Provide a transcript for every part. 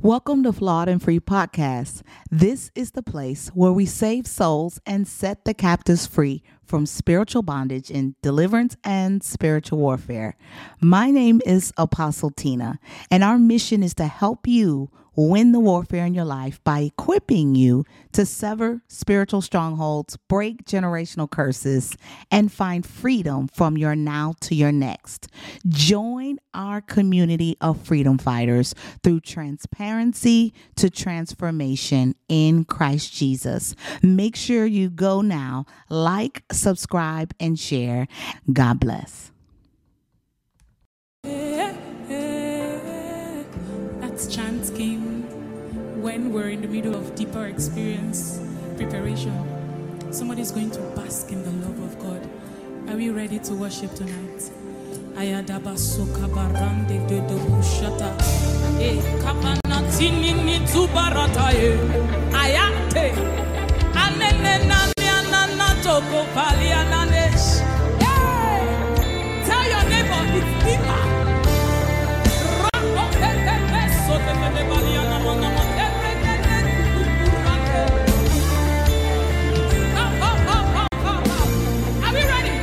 Welcome to Flawed and Free Podcast. This is the place where we save souls and set the captives free from spiritual bondage in deliverance and spiritual warfare. My name is Apostle Tina, and our mission is to help you win the warfare in your life by equipping you to sever spiritual strongholds, break generational curses, and find freedom from your now to your next. Join our community of freedom fighters through transparency to transformation in Christ Jesus. Make sure you go now, like, subscribe, and share. God bless. That chant came when we're in the middle of deeper experience preparation. Somebody's going to bask in the love of God. Are we ready to worship tonight? Ayadaba soka barande de bushata. Kapana tinini tubarata ayate. Anene nani na toko pali ananesh. Tell your neighbor it's deeper. Are we ready?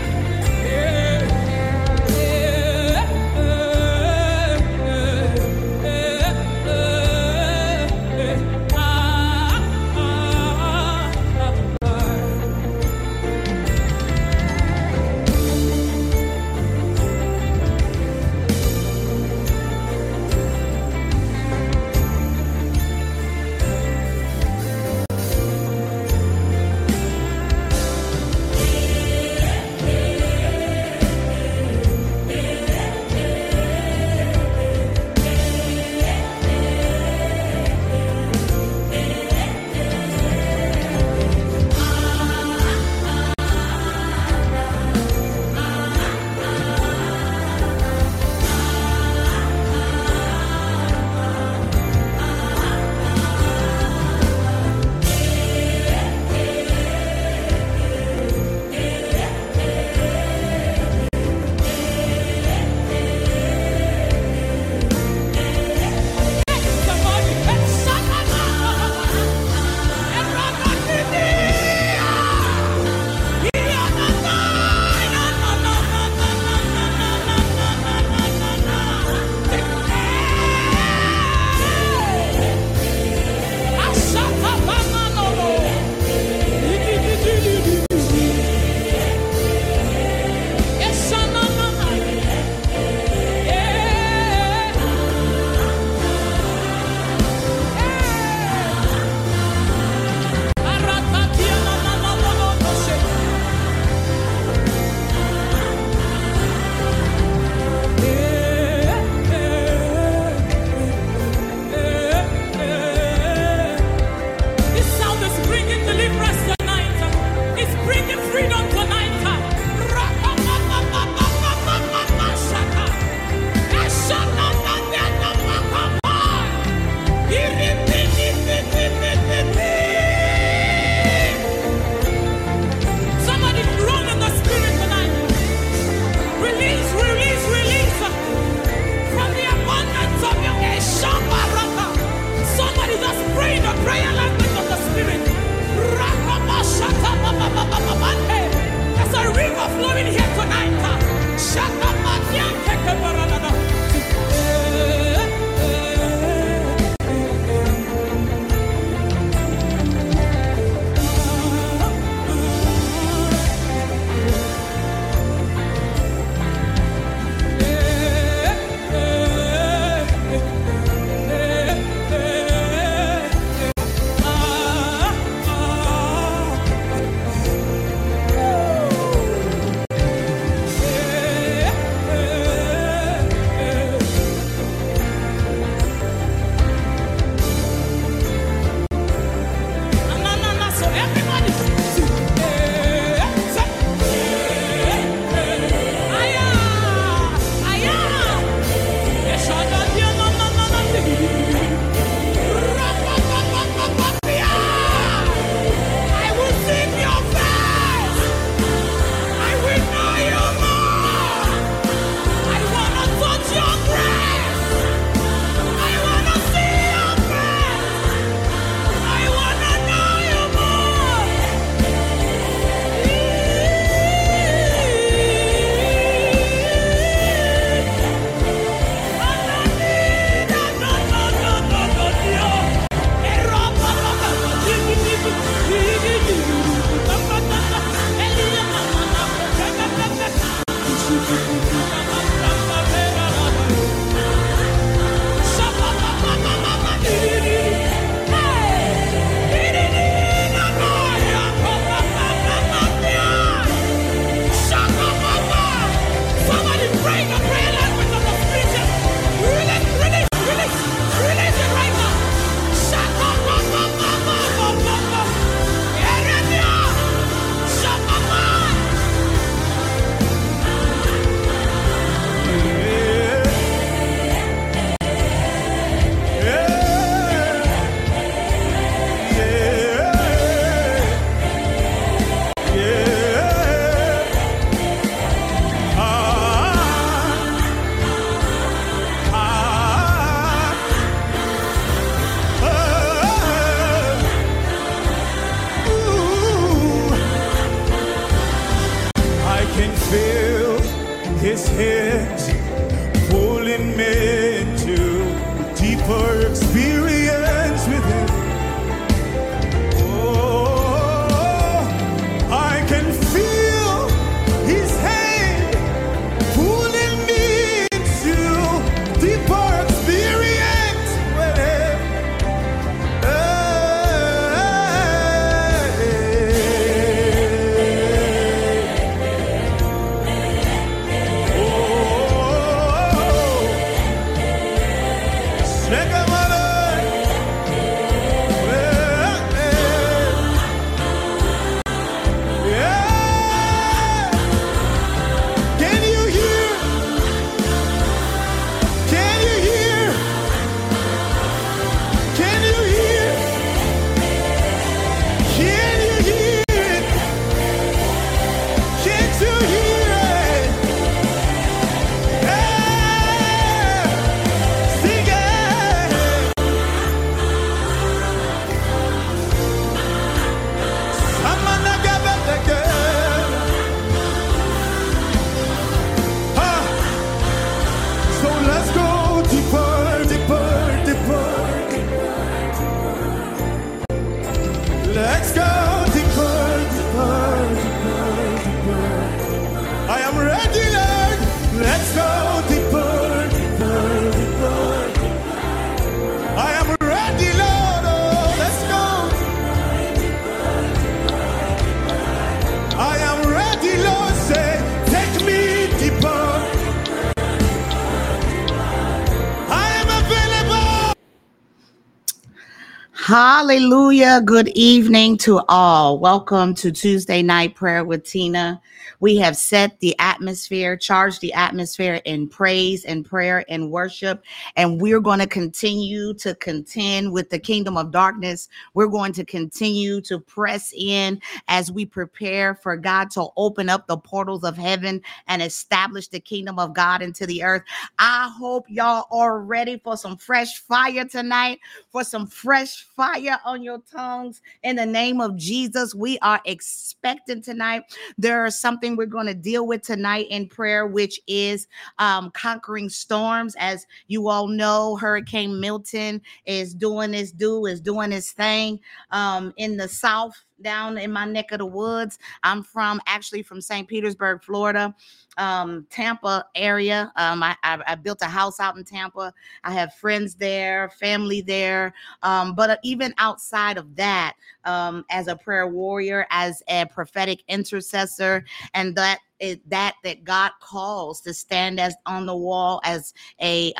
Hallelujah. Good evening to all. Welcome to Tuesday Night Prayer with Tina. We have set the atmosphere, charged the atmosphere in praise and prayer and worship, and we're going to continue to contend with the kingdom of darkness. We're going to continue to press in as we prepare for God to open up the portals of heaven and establish the kingdom of God into the earth. I hope y'all are ready for some fresh fire tonight, for some fresh fire on your tongues. In the name of Jesus, we are expecting tonight. There is something we're going to deal with tonight in prayer, which is conquering storms. As you all know, Hurricane Milton is doing his thing in the south, down in my neck of the woods. I'm actually from St. Petersburg, Florida, Tampa area. I built a house out in Tampa. I have friends there, family there. But even outside of that, as a prayer warrior, as a prophetic intercessor, and that God calls to stand as on the wall as a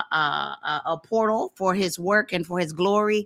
portal for His work and for His glory.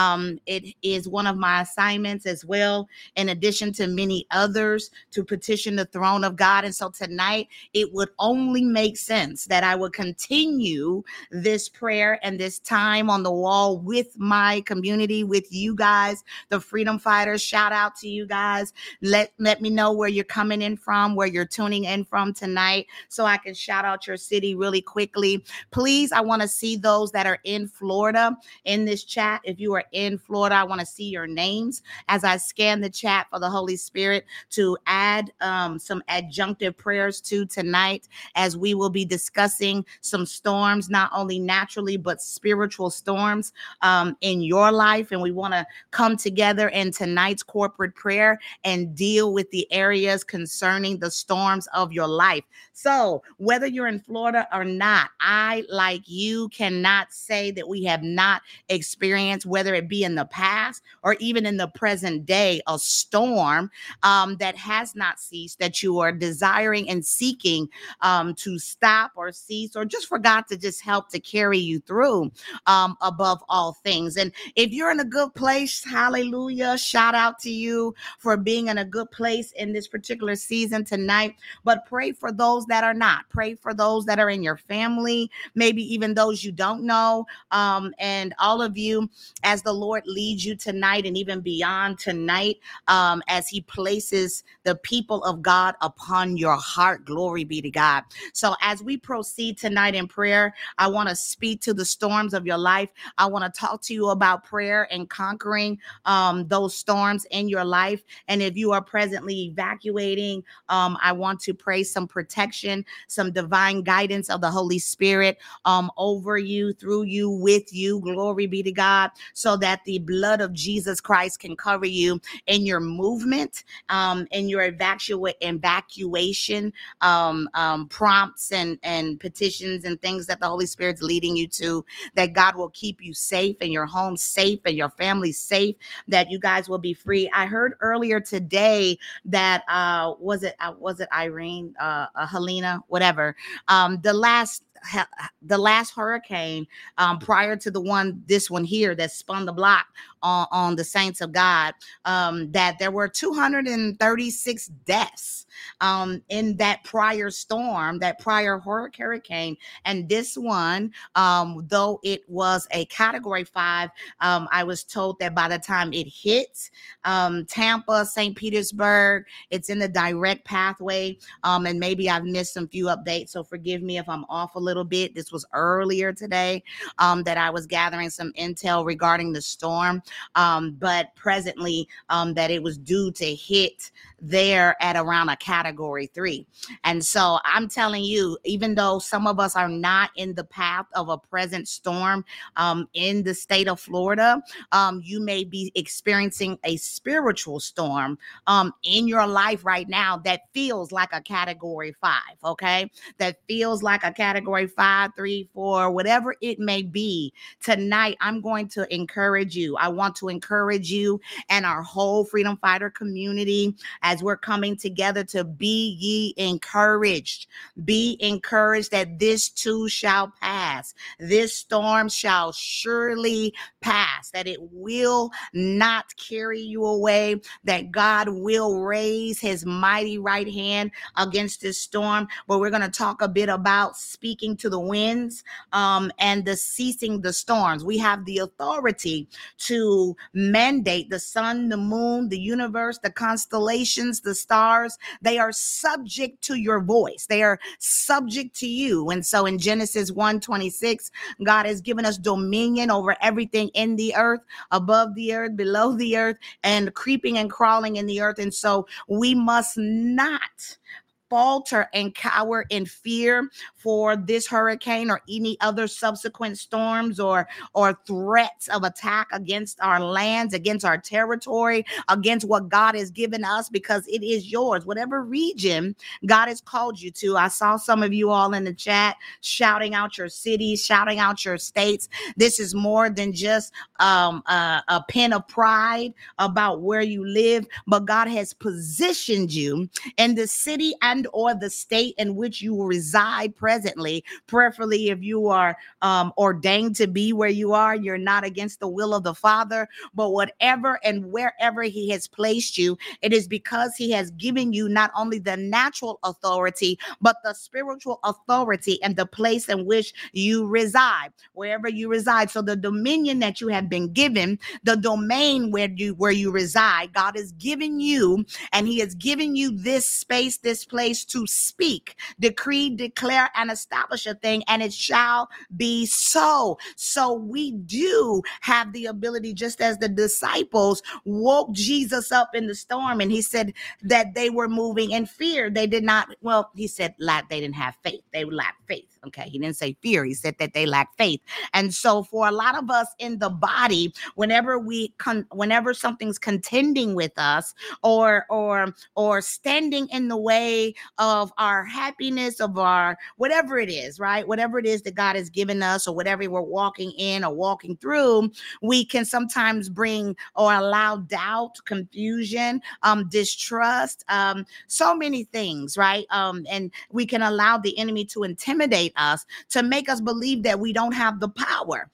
It is one of my assignments as well, in addition to many others, to petition the throne of God. And so tonight, it would only make sense that I would continue this prayer and this time on the wall with my community, with you guys, the freedom fighters. Shout out to you guys. Let me know where you're coming in from, where you're tuning in from tonight, so I can shout out your city really quickly. Please, I want to see those that are in Florida in this chat. If you are in Florida, I want to see your names as I scan the chat for the Holy Spirit to add some adjunctive prayers to tonight, as we will be discussing some storms, not only naturally, but spiritual storms in your life. And we want to come together in tonight's corporate prayer and deal with the areas concerning the storms of your life. So whether you're in Florida or not, I, like you, cannot say that we have not experienced, whether it be in the past or even in the present day, a storm that has not ceased, that you are desiring and seeking to stop or cease, or just for God to just help to carry you through above all things. And if you're in a good place, hallelujah, shout out to you for being in a good place in this particular season tonight. But pray for those that are not. Pray for those that are in your family, maybe even those you don't know, and all of you, as the Lord leads you tonight and even beyond tonight, as He places the people of God upon your heart. Glory be to God. So as we proceed tonight in prayer, I want to speak to the storms of your life. I want to talk to you about prayer and conquering those storms in your life. And if you are presently evacuating, I want to pray some protection, some divine guidance of the Holy Spirit over you, through you, with you. Glory be to God, so that the blood of Jesus Christ can cover you in your movement, in your evacuation prompts and petitions and things that the Holy Spirit's leading you to, that God will keep you safe and your home safe and your family safe, that you guys will be free. I heard earlier today that was it Irene, Helena, whatever, the last hurricane prior to this one here that spun the block on the saints of God, that there were 236 deaths in that prior storm, that prior hurricane. And this one, though it was a category 5, I was told that by the time it hit Tampa, St. Petersburg, it's in the direct pathway. And maybe I've missed some few updates, so forgive me if I'm off a little bit. This was earlier today that I was gathering some intel regarding the storm, but presently that it was due to hit there at around a category 3. And so I'm telling you, even though some of us are not in the path of a present storm in the state of Florida, you may be experiencing a spiritual storm in your life right now that feels like a category 5, okay? That feels like a category January 5, 3, 4, whatever it may be, tonight I'm going to encourage you. I want to encourage you and our whole freedom fighter community as we're coming together to be ye encouraged. Be encouraged that this too shall pass. This storm shall surely pass, that it will not carry you away, that God will raise his mighty right hand against this storm. But we're going to talk a bit about speaking to the winds and the ceasing the storms. We have the authority to mandate the sun, the moon, the universe, the constellations, the stars. They are subject to your voice. They are subject to you. And so in Genesis 1:26, God has given us dominion over everything in the earth, above the earth, below the earth, and creeping and crawling in the earth. And so we must not falter and cower in fear for this hurricane or any other subsequent storms or threats of attack against our lands, against our territory, against what God has given us, because it is yours. Whatever region God has called you to. I saw some of you all in the chat shouting out your cities, shouting out your states. This is more than just a pin of pride about where you live, but God has positioned you in the city and or the state in which you reside presently. Prayerfully, if you are ordained to be where you are, you're not against the will of the Father. But whatever and wherever he has placed you, it is because he has given you not only the natural authority, but the spiritual authority and the place in which you reside, wherever you reside. So the dominion that you have been given, the domain where you reside, God has given you, and he has given you this space, this place to speak, decree, declare, and establish a thing, and it shall be so. So we do have the ability, just as the disciples woke Jesus up in the storm, and he said that they were moving in fear. They did not, well, he said they didn't have faith. They lacked faith. Okay, he didn't say fear. He said that they lacked faith. And so for a lot of us in the body, whenever something's contending with us or standing in the way of our happiness, of our whatever it is, right? Whatever it is that God has given us, or whatever we're walking in or walking through, we can sometimes bring or allow doubt, confusion, distrust, so many things, right? And we can allow the enemy to intimidate us, to make us believe that we don't have the power,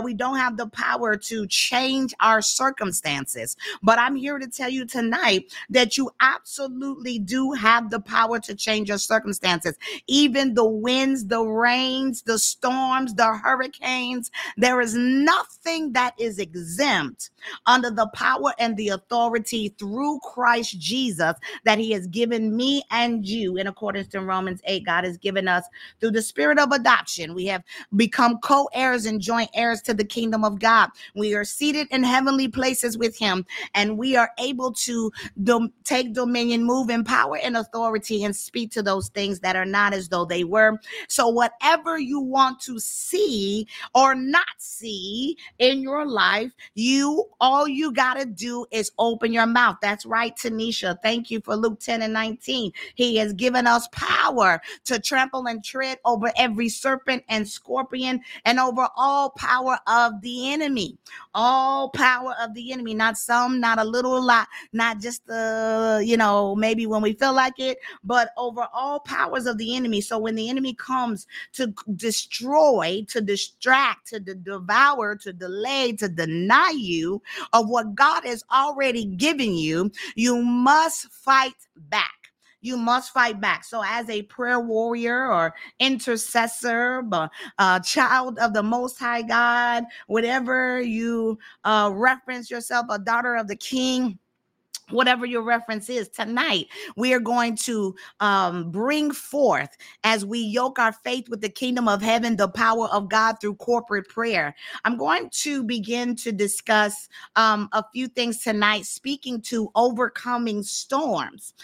to change our circumstances. But I'm here to tell you tonight that you absolutely do have the power to change your circumstances. Even the winds, the rains, the storms, the hurricanes, there is nothing that is exempt under the power and the authority through Christ Jesus that he has given me and you. In accordance to Romans 8, God has given us through the spirit of adoption. We have become co-heirs and joint heirs to the kingdom of God. We are seated in heavenly places with him, and we are able to take dominion, move in power and authority, and speak to those things that are not as though they were. So whatever you want to see or not see in your life, all you got to do is open your mouth. That's right, Tanisha. Thank you for Luke 10:19. He has given us power to trample and tread over every serpent and scorpion, and over all power of the enemy. All power of the enemy, not some, not a little lot, not just maybe when we feel like it, but over all powers of the enemy. So when the enemy comes to destroy, to distract, to devour, to delay, to deny you of what God has already given you, you must fight back. You must fight back. So as a prayer warrior or intercessor, child of the Most High God, whatever you reference yourself, a daughter of the King, whatever your reference is, tonight we are going to bring forth, as we yoke our faith with the kingdom of heaven, the power of God through corporate prayer. I'm going to begin to discuss a few things tonight, speaking to overcoming storms.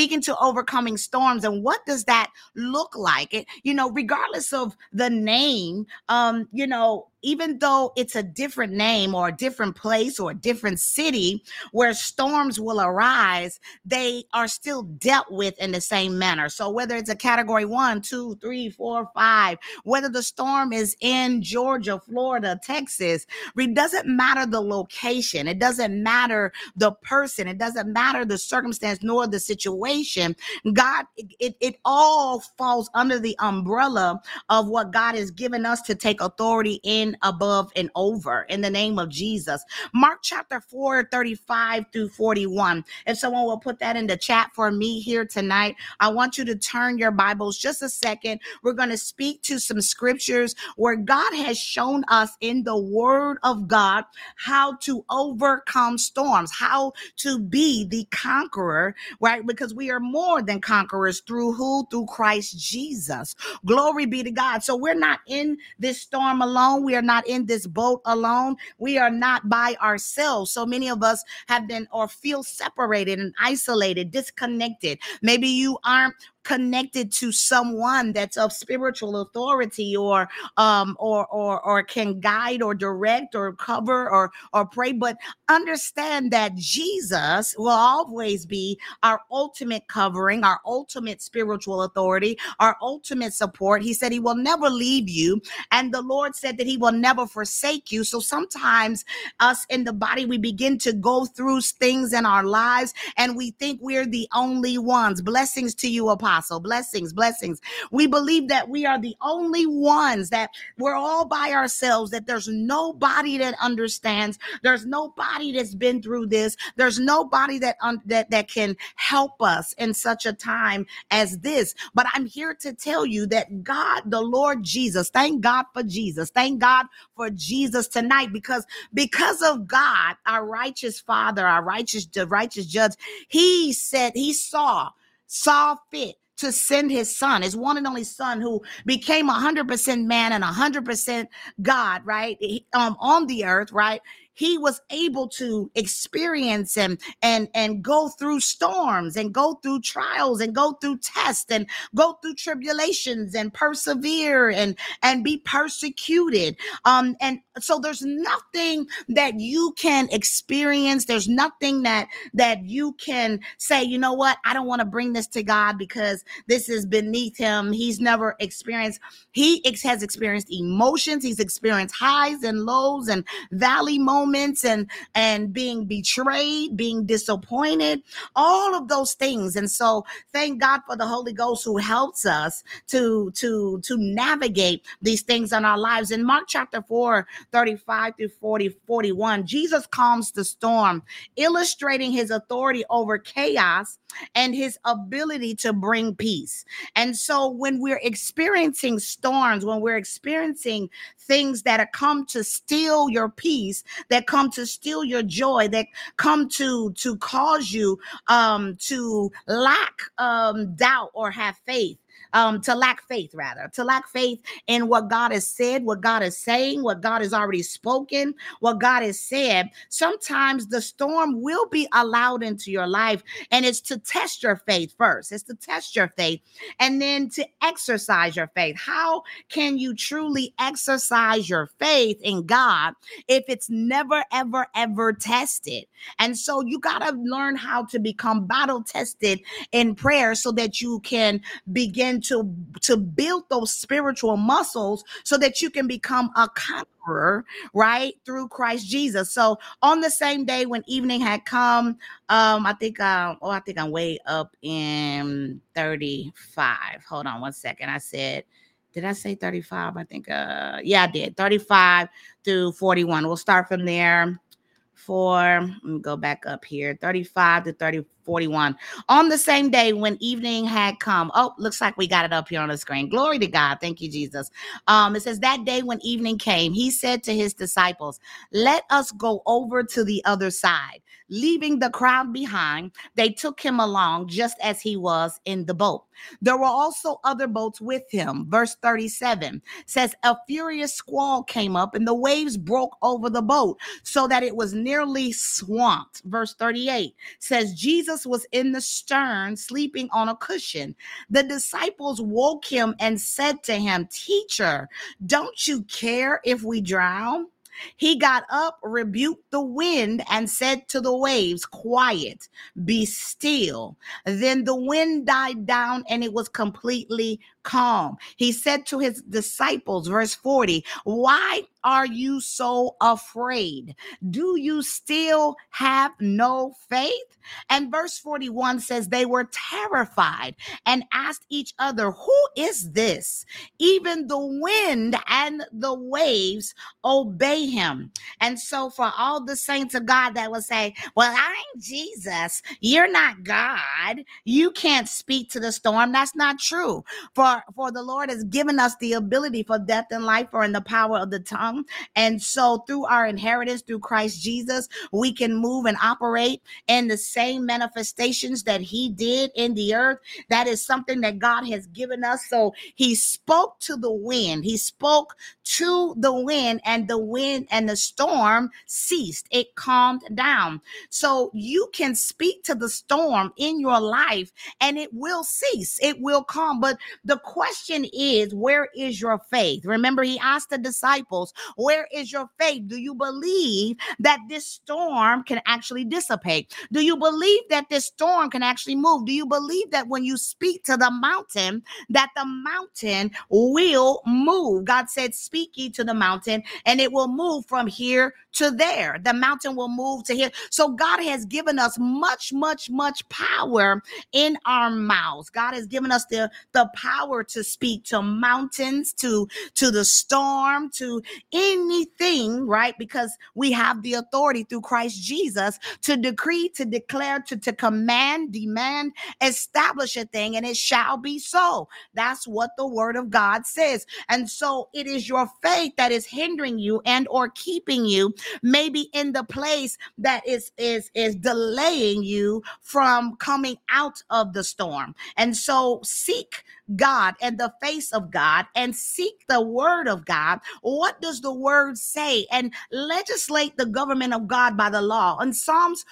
And what does that look like? Regardless of the name, even though it's a different name or a different place or a different city where storms will arise, they are still dealt with in the same manner. So whether it's a category 1, 2, 3, 4, 5, whether the storm is in Georgia, Florida, Texas, it doesn't matter the location. It doesn't matter the person. It doesn't matter the circumstance nor the situation. God, it all falls under the umbrella of what God has given us to take authority in, above, and over in the name of Jesus. Mark chapter 4, 35 through 41. If someone will put that in the chat for me here tonight, I want you to turn your Bibles just a second. We're going to speak to some scriptures where God has shown us in the word of God how to overcome storms, how to be the conqueror, right? Because we are more than conquerors through who? Through Christ Jesus. Glory be to God. So we're not in this storm alone. We are not in this boat alone. We are not by ourselves. So many of us have been or feel separated and isolated, disconnected. Maybe you aren't connected to someone that's of spiritual authority or can guide or direct or cover or pray, but understand that Jesus will always be our ultimate covering, our ultimate spiritual authority, our ultimate support. He said he will never leave you, and the Lord said that he will never forsake you. So sometimes us in the body, we begin to go through things in our lives and we think we're the only ones. Blessings to you, Apostle. Blessings. We believe that we are the only ones, that we're all by ourselves, that there's nobody that understands. There's nobody that's been through this. There's nobody that can help us in such a time as this. But I'm here to tell you that God, the Lord Jesus, thank God for Jesus. Thank God for Jesus tonight, because of God, our righteous Father, the righteous judge, he said he saw fit to send his son, his one and only son, who became 100% man and 100% God, right? On the earth, right? He was able to experience and go through storms and go through trials and go through tests and go through tribulations and persevere and be persecuted. And so there's nothing that you can experience. There's nothing that you can say, you know what? I don't want to bring this to God because this is beneath him. He's never experienced. He has experienced emotions. He's experienced highs and lows and valley moments and being betrayed, being disappointed, all of those things. And so thank God for the Holy Ghost who helps us to navigate these things in our lives. In Mark chapter 4, 35 through 41, Jesus calms the storm, illustrating his authority over chaos and his ability to bring peace. And so when we're experiencing storms, when we're experiencing things that come to steal your peace, that come to steal your joy, that come to cause you to lack doubt or have faith, to lack faith in what God has said, what God is saying, what God has already spoken, what God has said. Sometimes the storm will be allowed into your life, and it's to test your faith first. It's to test your faith and then to exercise your faith. How can you truly exercise your faith in God if it's never, ever, ever tested? And so you got to learn how to become battle tested in prayer so that you can begin to build those spiritual muscles so that you can become a conqueror, right, through Christ Jesus. So on the same day when evening had come, I think I'm way up in 35. Hold on one second. Did I say 35? I think, I did. 35 through 41. We'll start from there. Let me go back up here, 35 to 41. On the same day when evening had come. Oh, looks like we got it up here on the screen. Glory to God. Thank you, Jesus. It says, that day when evening came, he said to his disciples, let us go over to the other side. Leaving the crowd behind, they took him along just as he was in the boat. There were also other boats with him. Verse 37 says, a furious squall came up and the waves broke over the boat so that it was nearly swamped. Verse 38 says, Jesus Jesus was in the stern, sleeping on a cushion. The disciples woke him and said to him, "Teacher, don't you care if we drown?" He got up, rebuked the wind, and said to the waves, "Quiet, be still." Then the wind died down and it was completely calm. He said to his disciples, verse 40, "Why are you so afraid? Do you still have no faith?" And verse 41 says they were terrified and asked each other, "Who is this? Even the wind and the waves obey him." And so for all the saints of God that will say, "Well, I'm Jesus. You're not God. You can't speak to the storm." That's not true. For the Lord has given us the ability for death and life are in the power of the tongue. And so through our inheritance, through Christ Jesus, we can move and operate in the same manifestations that he did in the earth. That is something that God has given us. So he spoke to the wind. He spoke to the wind and the storm ceased. It calmed down. So you can speak to the storm in your life and it will cease. It will calm. But the question is, where is your faith? Remember, he asked the disciples, where is your faith? Do you believe that this storm can actually dissipate? Do you believe that this storm can actually move? Do you believe that when you speak to the mountain, that the mountain will move? God said, "Speak ye to the mountain and it will move from here to there." The mountain will move to here. So God has given us much, much, much power in our mouths. God has given us the power to speak to mountains, to the storm, to anything, right? Because we have the authority through Christ Jesus to decree, to declare, to command, demand, establish a thing, and it shall be so. That's what the word of God says. And so it is your faith that is hindering you and or keeping you maybe in the place that is delaying you from coming out of the storm. And so seek God and the face of God and seek the word of God. What does the word say? And legislate the government of God by the law. In Psalms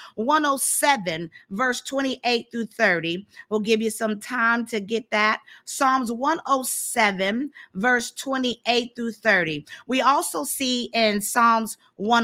107, verse 28 through 30, we'll give you some time to get that. Psalms 107, verse 28 through 30. We also see in Psalms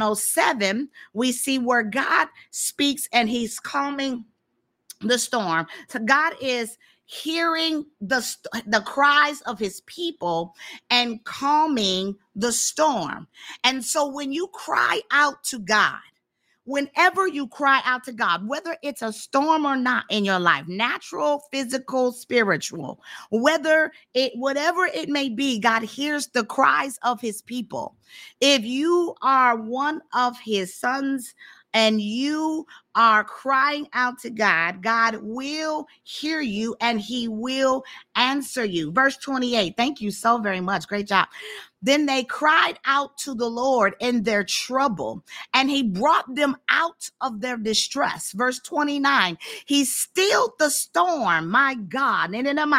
107, we see where God speaks and he's calming the storm. So God is hearing the cries of his people and calming the storm. And so when you cry out to God, whenever you cry out to God, whether it's a storm or not in your life, natural, physical, spiritual, whatever it may be, God hears the cries of his people. If you are one of his sons and you are crying out to God, God will hear you and he will answer you. Verse 28. Thank you so very much. Great job. Then they cried out to the Lord in their trouble, and he brought them out of their distress. Verse 29, he stilled the storm, my God.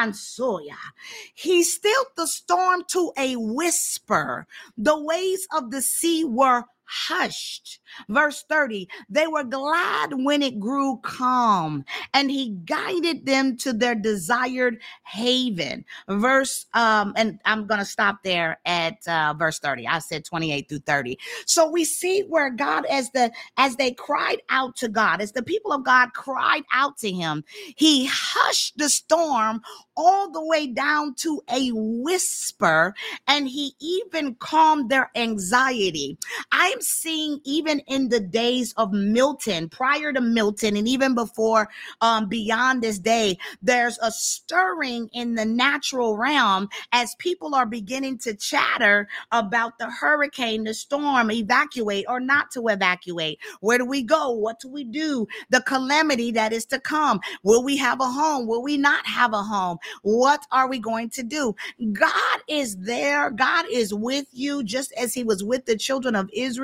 He stilled the storm to a whisper. The waves of the sea were hushed. Verse 30, they were glad when it grew calm, and he guided them to their desired haven. And I'm going to stop there at verse 30. I said 28 through 30. So we see where God, as they cried out to God, as the people of God cried out to him, he hushed the storm all the way down to a whisper, and he even calmed their anxiety. I'm seeing even in the days of Milton, prior to Milton, and even before, beyond this day, there's a stirring in the natural realm as people are beginning to chatter about the hurricane, the storm, evacuate or not to evacuate. Where do we go? What do we do? The calamity that is to come. Will we have a home? Will we not have a home? What are we going to do? God is there. God is with you, just as he was with the children of Israel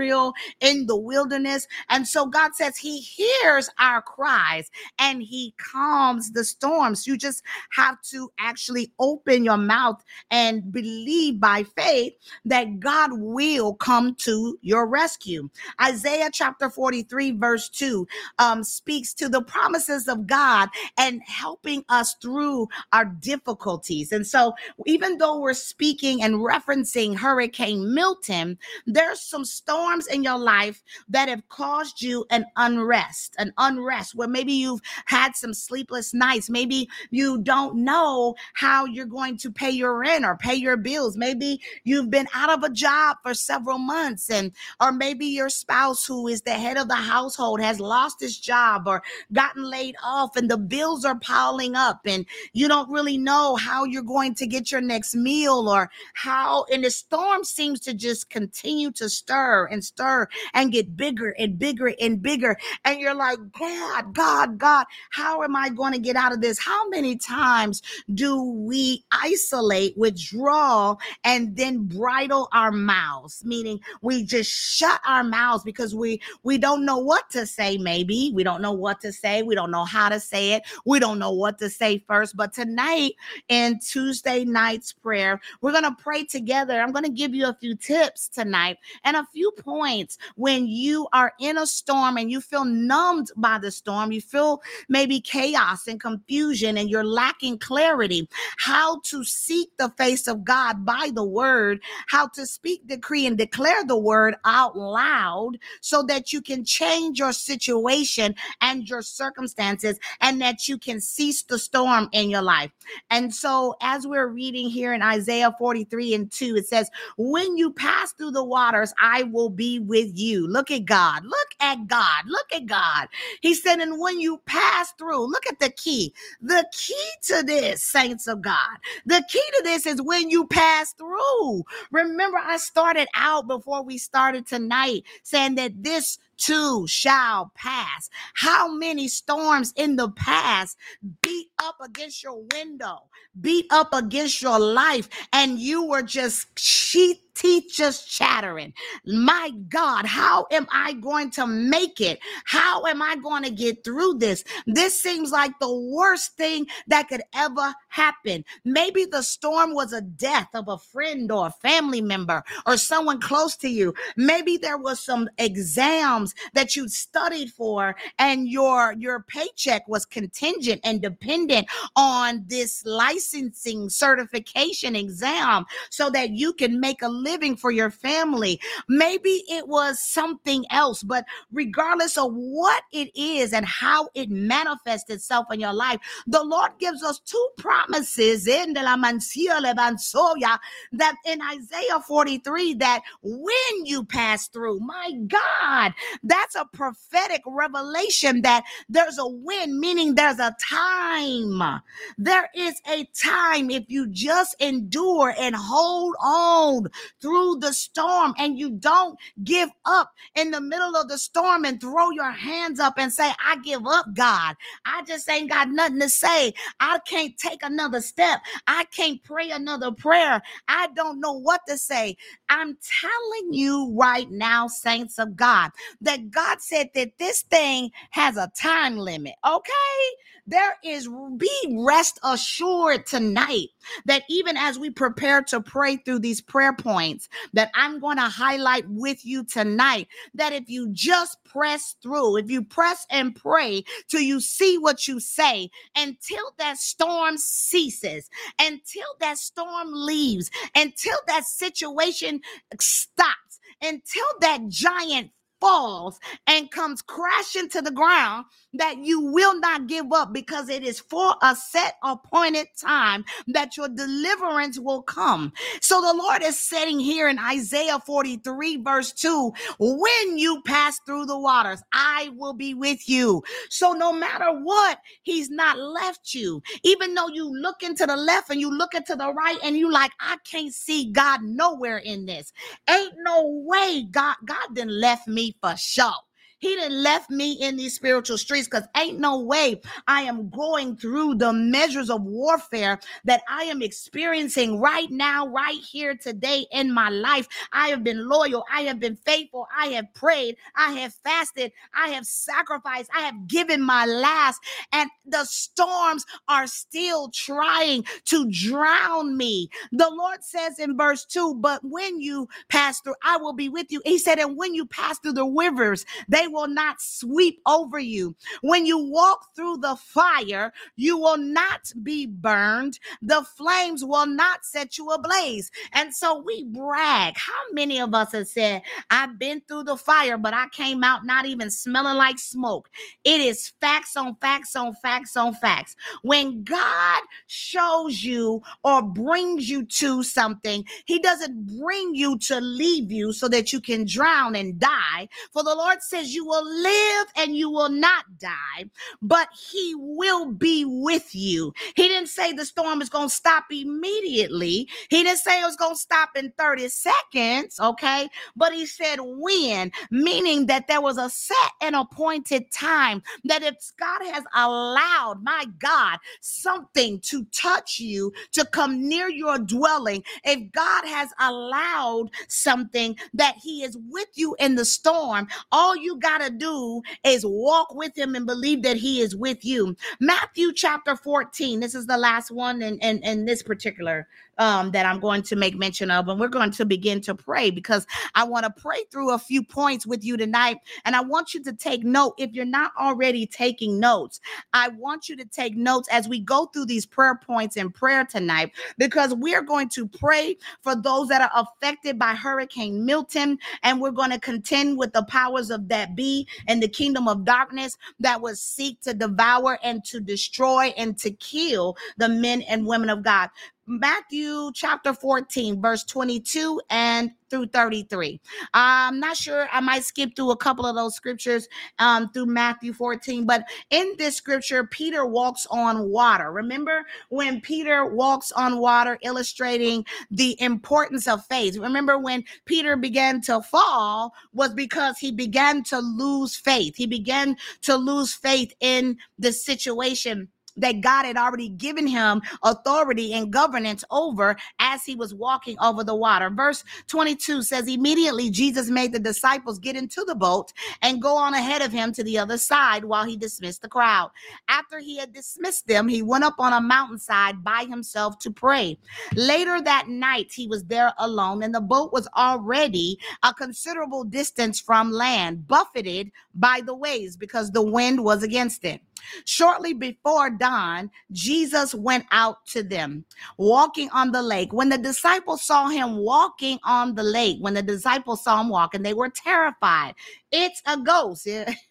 Israel in the wilderness. And so God says he hears our cries and he calms the storms. You just have to actually open your mouth and believe by faith that God will come to your rescue. Isaiah chapter 43 verse 2 speaks to the promises of God and helping us through our difficulties. And so even though we're speaking and referencing Hurricane Milton, there's some storms in your life that have caused you an unrest where maybe you've had some sleepless nights. Maybe you don't know how you're going to pay your rent or pay your bills. Maybe you've been out of a job for several months, or maybe your spouse, who is the head of the household, has lost his job or gotten laid off, and the bills are piling up, and you don't really know how you're going to get your next meal, or how, and the storm seems to just continue to stir and get bigger and bigger and bigger. And you're like, God, how am I going to get out of this? How many times do we isolate, withdraw, and then bridle our mouths? Meaning we just shut our mouths because we don't know what to say. Maybe we don't know what to say. We don't know how to say it. We don't know what to say first. But tonight in Tuesday night's prayer, we're going to pray together. I'm going to give you a few tips tonight and a few points when you are in a storm and you feel numbed by the storm. You feel maybe chaos and confusion and you're lacking clarity. How to seek the face of God by the word, how to speak, decree, and declare the word out loud so that you can change your situation and your circumstances, and that you can cease the storm in your life. And so as we're reading here in Isaiah 43 and 2, it says, when you pass through the waters, I will be with you. Look at God. Look at God. Look at God. He said, and when you pass through, look at the key. The key to this, saints of God, the key to this is when you pass through. Remember, I started out before we started tonight saying that this too shall pass. How many storms in the past beat up against your window, beat up against your life, and you were just teeth just chattering? My God, how am I going to make it? How am I going to get through this? This seems like the worst thing that could ever happen. Maybe the storm was a death of a friend or a family member or someone close to you. Maybe there was some exams that you studied for, and your paycheck was contingent and dependent on this licensing certification exam so that you can make a living for your family. Maybe it was something else, but regardless of what it is and how it manifests itself in your life, the Lord gives us two promises in that in Isaiah 43, that when you pass through, my God, that's a prophetic revelation that there's a when, meaning there's a time. There is a time if you just endure and hold on through the storm, and you don't give up in the middle of the storm and throw your hands up and say, I give up, God. I just ain't got nothing to say. I can't take another step. I can't pray another prayer. I don't know what to say. I'm telling you right now, saints of God, that God said that this thing has a time limit, okay? Be rest assured tonight that even as we prepare to pray through these prayer points that I'm going to highlight with you tonight, that if you just press through, if you press and pray till you see what you say, until that storm ceases, until that storm leaves, until that situation stops, until that giant falls and comes crashing to the ground, that you will not give up, because it is for a set appointed time that your deliverance will come. So the Lord is saying here in Isaiah 43 verse 2, when you pass through the waters, I will be with you. So no matter what, he's not left you. Even though you look into the left and you look into the right and you like, I can't see God nowhere in this. Ain't no way God done left me for sure. He didn't left me in these spiritual streets because ain't no way I am going through the measures of warfare that I am experiencing right now, right here today in my life. I have been loyal. I have been faithful. I have prayed. I have fasted. I have sacrificed. I have given my last. And the storms are still trying to drown me. The Lord says in verse 2, but when you pass through, I will be with you. He said, and when you pass through the rivers, they will not sweep over you. When you walk through the fire, you will not be burned. The flames will not set you ablaze. And so we brag. How many of us have said, I've been through the fire, but I came out not even smelling like smoke? It is facts on facts on facts on facts. When God shows you or brings you to something, he doesn't bring you to leave you so that you can drown and die. For the Lord says you will live and you will not die, but he will be with you. He didn't say the storm is going to stop immediately. He didn't say it was going to stop in 30 seconds, okay? But he said when, meaning that there was a set and appointed time, that if God has allowed, my God, something to touch you, to come near your dwelling, if God has allowed something that he is with you in the storm, all you got to do is walk with him and believe that he is with you. Matthew chapter 14, this is the last one in this particular that I'm going to make mention of, and we're going to begin to pray because I want to pray through a few points with you tonight, and I want you to take note. If you're not already taking notes, I want you to take notes as we go through these prayer points in prayer tonight, because we're going to pray for those that are affected by Hurricane Milton, and we're going to contend with the powers of that be and the kingdom of darkness that would seek to devour and to destroy and to kill the men and women of God. Matthew chapter 14, verse 22 and through 33. I'm not sure. I might skip through a couple of those scriptures through Matthew 14. But in this scripture, Peter walks on water. Remember when Peter walks on water, illustrating the importance of faith. Remember when Peter began to fall was because he began to lose faith. He began to lose faith in the situation that God had already given him authority and governance over as he was walking over the water. Verse 22 says, immediately Jesus made the disciples get into the boat and go on ahead of him to the other side while he dismissed the crowd. After he had dismissed them, he went up on a mountainside by himself to pray. Later that night, he was there alone, and the boat was already a considerable distance from land, buffeted by the waves because the wind was against it. Shortly before dawn, Jesus went out to them, walking on the lake. When the disciples saw him walking on the lake, when the disciples saw him walking, they were terrified. It's a ghost.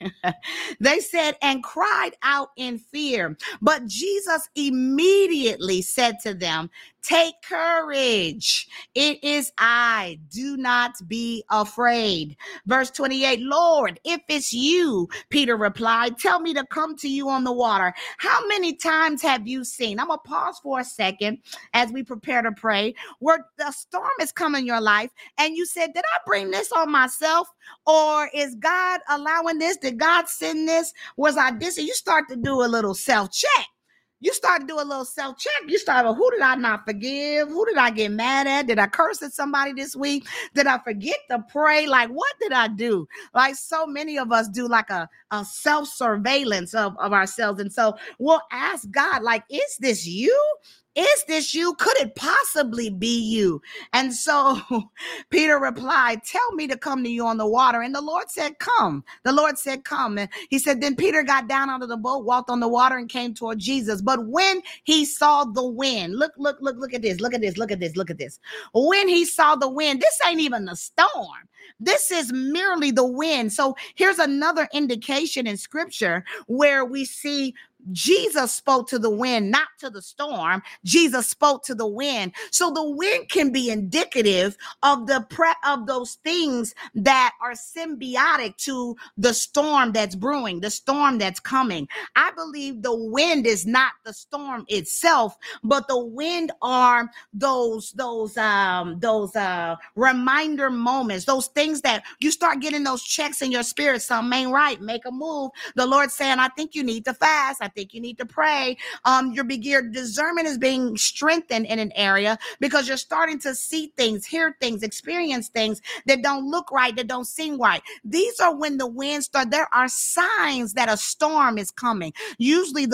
They said, and cried out in fear. But Jesus immediately said to them, take courage. It is I. Do not be afraid. Verse 28, Lord, if it's you, Peter replied, tell me to come to you on the water. How many times have you seen? I'm going to pause for a second as we prepare to pray, where the storm is coming in your life and you said, did I bring this on myself? Or is God allowing this? Did God send this? Was I this? And you start to do a little self-check. You start to do a little self-check. You start, who did I not forgive? Who did I get mad at? Did I curse at somebody this week? Did I forget to pray? Like, what did I do? Like so many of us do like a self-surveillance of ourselves. And so we'll ask God, like, is this you? Is this you? Could it possibly be you? And so Peter replied, tell me to come to you on the water. And the Lord said, come. The Lord said, come. And he said, then Peter got down out of the boat, walked on the water and came toward Jesus. But when he saw the wind, look at this, look at this, look at this, look at this. When he saw the wind, this ain't even the storm. This is merely the wind. So here's another indication in scripture where we see Jesus spoke to the wind, not to the storm. Jesus spoke to the wind. So the wind can be indicative of of those things that are symbiotic to the storm that's brewing, the storm that's coming. I believe the wind is not the storm itself, but the wind are those reminder moments, those things that you start getting those checks in your spirit. Something ain't right. Make a move. The Lord's saying, I think you need to fast. I think you need to pray. Your discernment is being strengthened in an area because you're starting to see things, hear things, experience things that don't look right, that don't seem right. These are when the winds start. There are signs that a storm is coming. Usually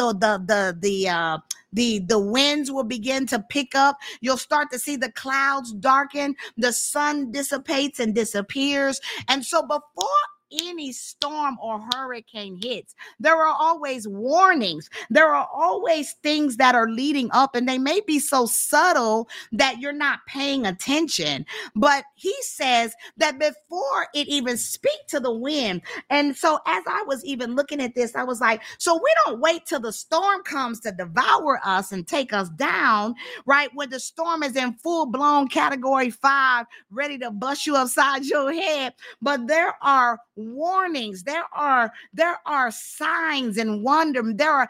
the winds will begin to pick up. You'll start to see the clouds darken. The sun dissipates and disappears. And so before any storm or hurricane hits, there are always warnings. There are always things that are leading up, and they may be so subtle that you're not paying attention. But he says that before it even speak to the wind. And so as I was even looking at this, I was like, so we don't wait till the storm comes to devour us and take us down, right? When the storm is in full-blown category 5, ready to bust you upside your head. But there are warnings, there are signs and wonder. There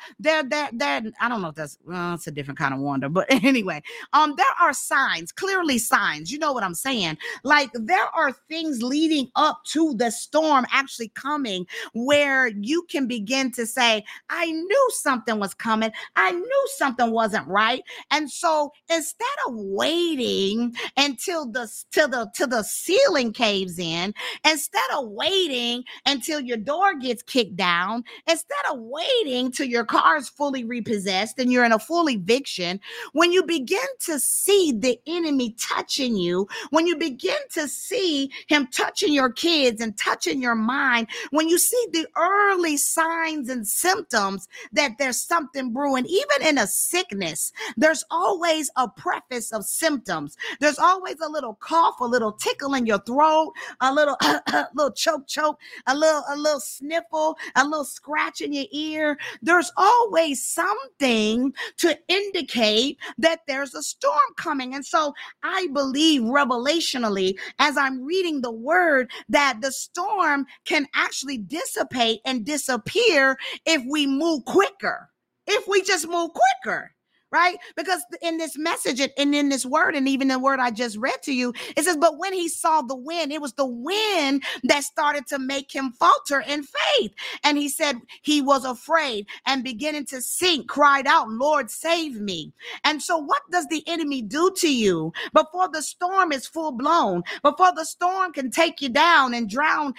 I don't know if that's it's a different kind of wonder, but anyway, there are signs, clearly signs. You know what I'm saying? Like there are things leading up to the storm actually coming where you can begin to say, I knew something was coming. I knew something wasn't right. And so instead of waiting until the ceiling caves in, instead of waiting until your door gets kicked down, instead of waiting till your car is fully repossessed and you're in a full eviction, when you begin to see the enemy touching you, when you begin to see him touching your kids and touching your mind, when you see the early signs and symptoms that there's something brewing, even in a sickness, there's always a preface of symptoms. There's always a little cough, a little tickle in your throat, a little little choke, a little sniffle, a little scratch in your ear. There's always something to indicate that there's a storm coming. And so I believe revelationally, as I'm reading the word, that the storm can actually dissipate and disappear if we move quicker, if we just move quicker. Right? Because in this message and in this word, and even the word I just read to you, it says, but when he saw the wind, it was the wind that started to make him falter in faith. And he said he was afraid and beginning to sink, cried out, Lord, save me. And so what does the enemy do to you before the storm is full blown, before the storm can take you down and drown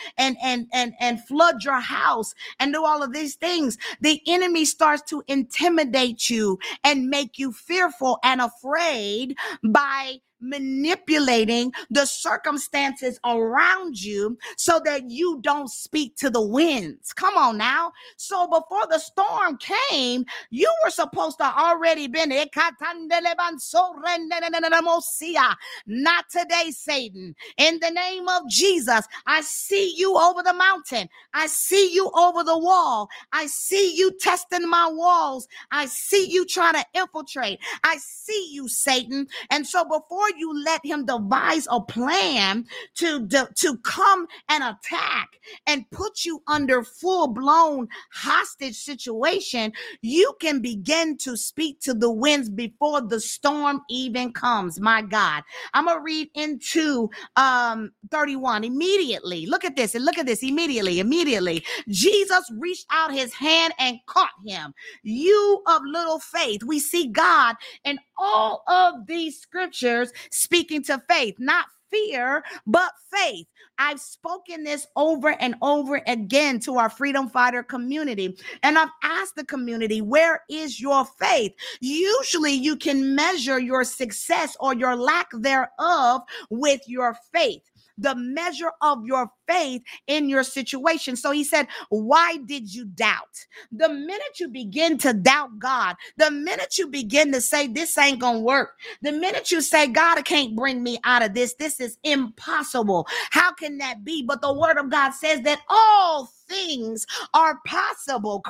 and flood your house and do all of these things? The enemy starts to intimidate you and make you fearful and afraid by manipulating the circumstances around you so that you don't speak to the winds. Come on now. So before the storm came, you were supposed to already been, not today, Satan. In the name of Jesus, I see you over the mountain. I see you over the wall. I see you testing my walls. I see you trying to infiltrate. I see you, Satan. And so before you let him devise a plan to come and attack and put you under full-blown hostage situation, you can begin to speak to the winds before the storm even comes. My God. I'm going to read into 31 immediately. Look at this. Immediately. Jesus reached out his hand and caught him. You of little faith. We see God in all of these scriptures speaking to faith, not fear, but faith. I've spoken this over and over again to our freedom fighter community. And I've asked the community, where is your faith? Usually you can measure your success or your lack thereof with your faith, the measure of your faith in your situation. So he said, why did you doubt? The minute you begin to doubt God, the minute you begin to say, this ain't gonna work, the minute you say, God can't bring me out of this, this is impossible. How can that be? But the word of God says that all things are possible.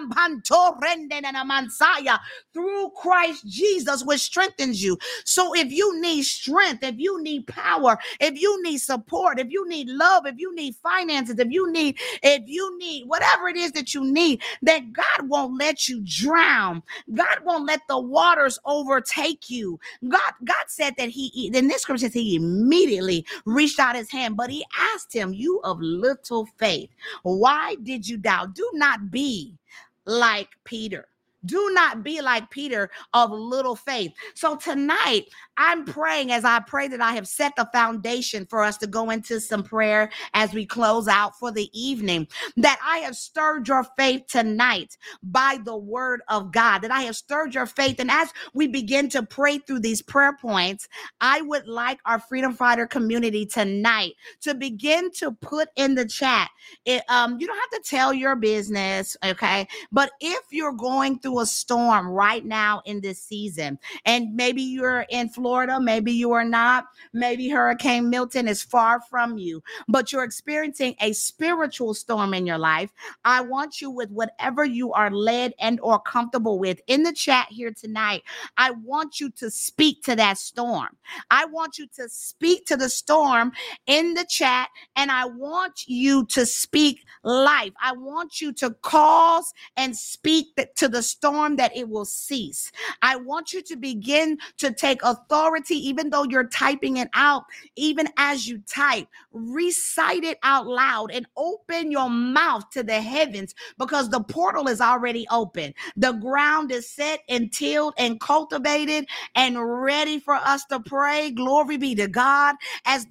Through Christ Jesus, which strengthens you. So if you need strength, if you need power, if you need support, if you need love, if you need finances, if you need whatever it is that you need, that God won't let you drown. God won't let the waters overtake you. God said that in this scripture says he immediately reached out his hand, but he asked him, you of little faith, why did you doubt? Do not be like Peter. Do not be like Peter of little faith. So tonight, I'm praying as I pray that I have set the foundation for us to go into some prayer as we close out for the evening, that I have stirred your faith tonight by the word of God, that I have stirred your faith. And as we begin to pray through these prayer points, I would like our Freedom Fighter community tonight to begin to put in the chat. You don't have to tell your business, okay? But if you're going through a storm right now in this season, and maybe you're in Florida, maybe you are not, maybe Hurricane Milton is far from you, but you're experiencing a spiritual storm in your life, I want you, with whatever you are led and or comfortable with, in the chat here tonight, I want you to speak to that storm. I want you to speak to the storm in the chat, and I want you to speak life. I want you to cause and speak to the storm that it will cease. I want you to begin to take authority, even though you're typing it out, even as you type, recite it out loud and open your mouth to the heavens, because the portal is already open. The ground is set and tilled and cultivated and ready for us to pray. Glory be to God. As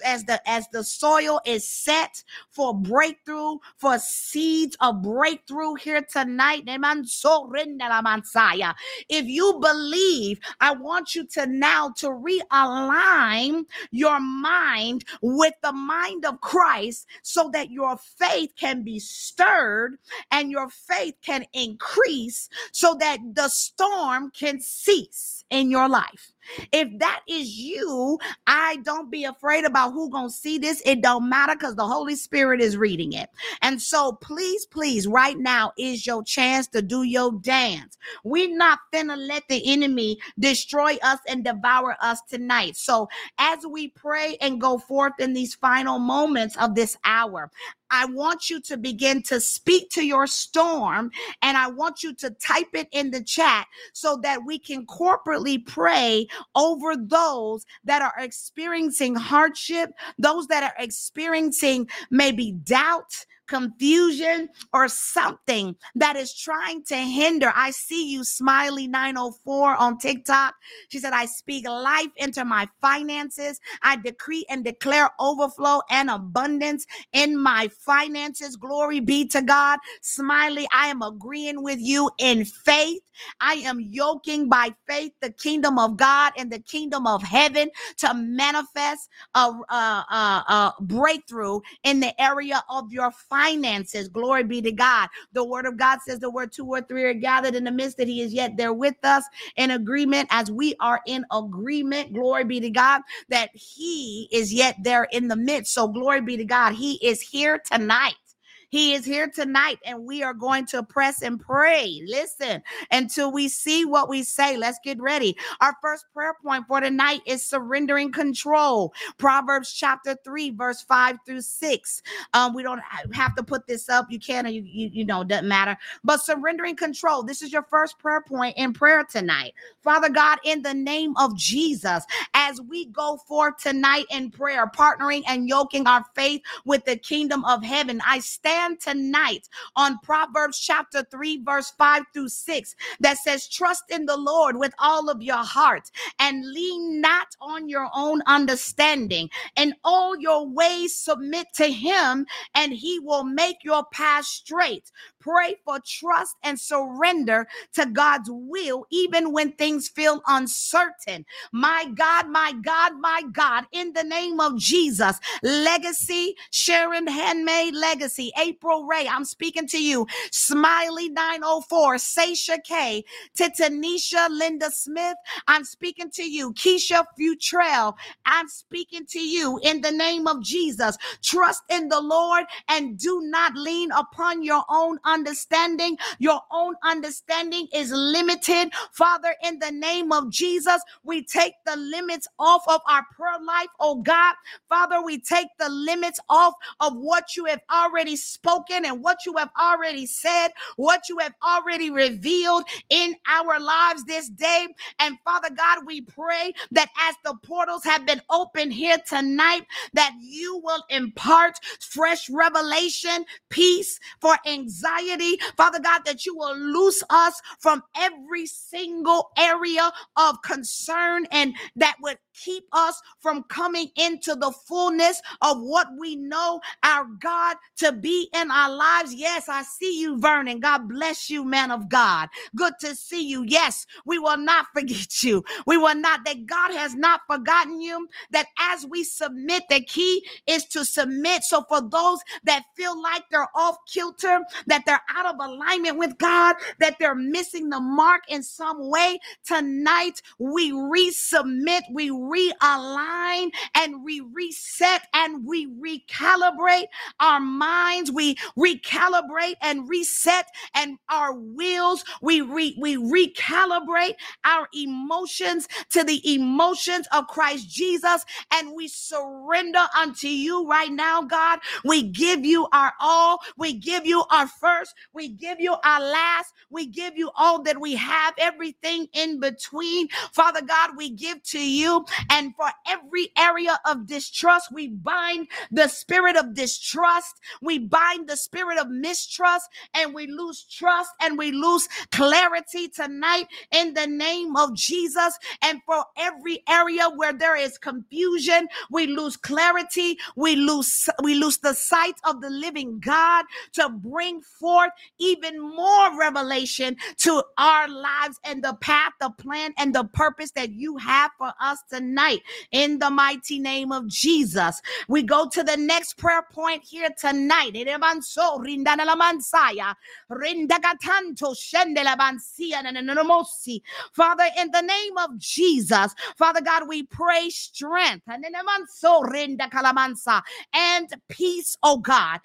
the soil is set for breakthrough, for seeds of breakthrough here tonight. If you believe, I want you to now to realign your mind with the mind of Christ, so that your faith can be stirred and your faith can increase, so that the storm can cease in your life. If that is you, don't be afraid about who gonna see this. It don't matter, because the Holy Spirit is reading it. And so please, right now is your chance to do your dance. We're not finna let the enemy destroy us and devour us tonight. So as we pray and go forth in these final moments of this hour, I want you to begin to speak to your storm, and I want you to type it in the chat, so that we can corporately pray over those that are experiencing hardship, those that are experiencing maybe doubt, confusion, or something that is trying to hinder. I see you, Smiley 904 on TikTok. She said, I speak life into my finances. I decree and declare overflow and abundance in my finances. Glory be to God. Smiley, I am agreeing with you in faith. I am yoking by faith the kingdom of God and the kingdom of heaven to manifest a breakthrough in the area of your finances. Glory be to God. The word of God says, the word 2 or 3 are gathered in the midst, that he is yet there with us in agreement, as we are in agreement. Glory be to God, that he is yet there in the midst. So glory be to God. He is here tonight. He is here tonight, and we are going to press and pray. Listen, until we see what we say. Let's get ready. Our first prayer point for tonight is surrendering control. Proverbs chapter 3, verse 5 through 6. We don't have to put this up. You can, or you know, it doesn't matter. But surrendering control. This is your first prayer point in prayer tonight. Father God, in the name of Jesus, as we go forth tonight in prayer, partnering and yoking our faith with the kingdom of heaven, I stand tonight on Proverbs chapter 3, verse 5 through 6, that says, trust in the Lord with all of your heart and lean not on your own understanding. In all your ways submit to him, and he will make your path straight. Pray for trust and surrender to God's will, even when things feel uncertain. My God, my God, my God, in the name of Jesus. Legacy, Sharon Handmade Legacy, April Ray, I'm speaking to you. Smiley 904, Seisha K, Titanisha Linda Smith, I'm speaking to you. Keisha Futrell, I'm speaking to you in the name of Jesus. Trust in the Lord and do not lean upon your own understanding. Your own understanding is limited. Father, in the name of Jesus, we take the limits off of our prayer life, oh God. Father, we take the limits off of what you have already spoken and what you have already said, what you have already revealed in our lives this day. And Father God, we pray that as the portals have been opened here tonight, that you will impart fresh revelation, peace for anxiety. Father God, that you will loose us from every single area of concern and that would keep us from coming into the fullness of what we know our God to be in our lives. Yes, I see you, Vernon. God bless you, man of God. Good to see you. Yes, we will not forget you. We will not, that God has not forgotten you, that as we submit, the key is to submit. So for those that feel like they're off kilter, that they're out of alignment with God, that they're missing the mark in some way, tonight we resubmit, we realign, and we reset, and we recalibrate our minds. We recalibrate and reset, and our wills, we recalibrate our emotions to the emotions of Christ Jesus, and we surrender unto you right now, God. We give you our all. We give you our first. We give you our last. We give you all that we have, everything in between. Father God, we give to you. And for every area of distrust, we bind the spirit of distrust. We bind the spirit of mistrust, and we lose trust, and we lose clarity tonight in the name of Jesus. And for every area where there is confusion, we lose clarity. We lose the sight of the living God to bring forth even more revelation to our lives and the path, the plan, and the purpose that you have for us tonight in the mighty name of Jesus. We go to the next prayer point here tonight. Father, in the name of Jesus, Father God, we pray strength and peace, oh God.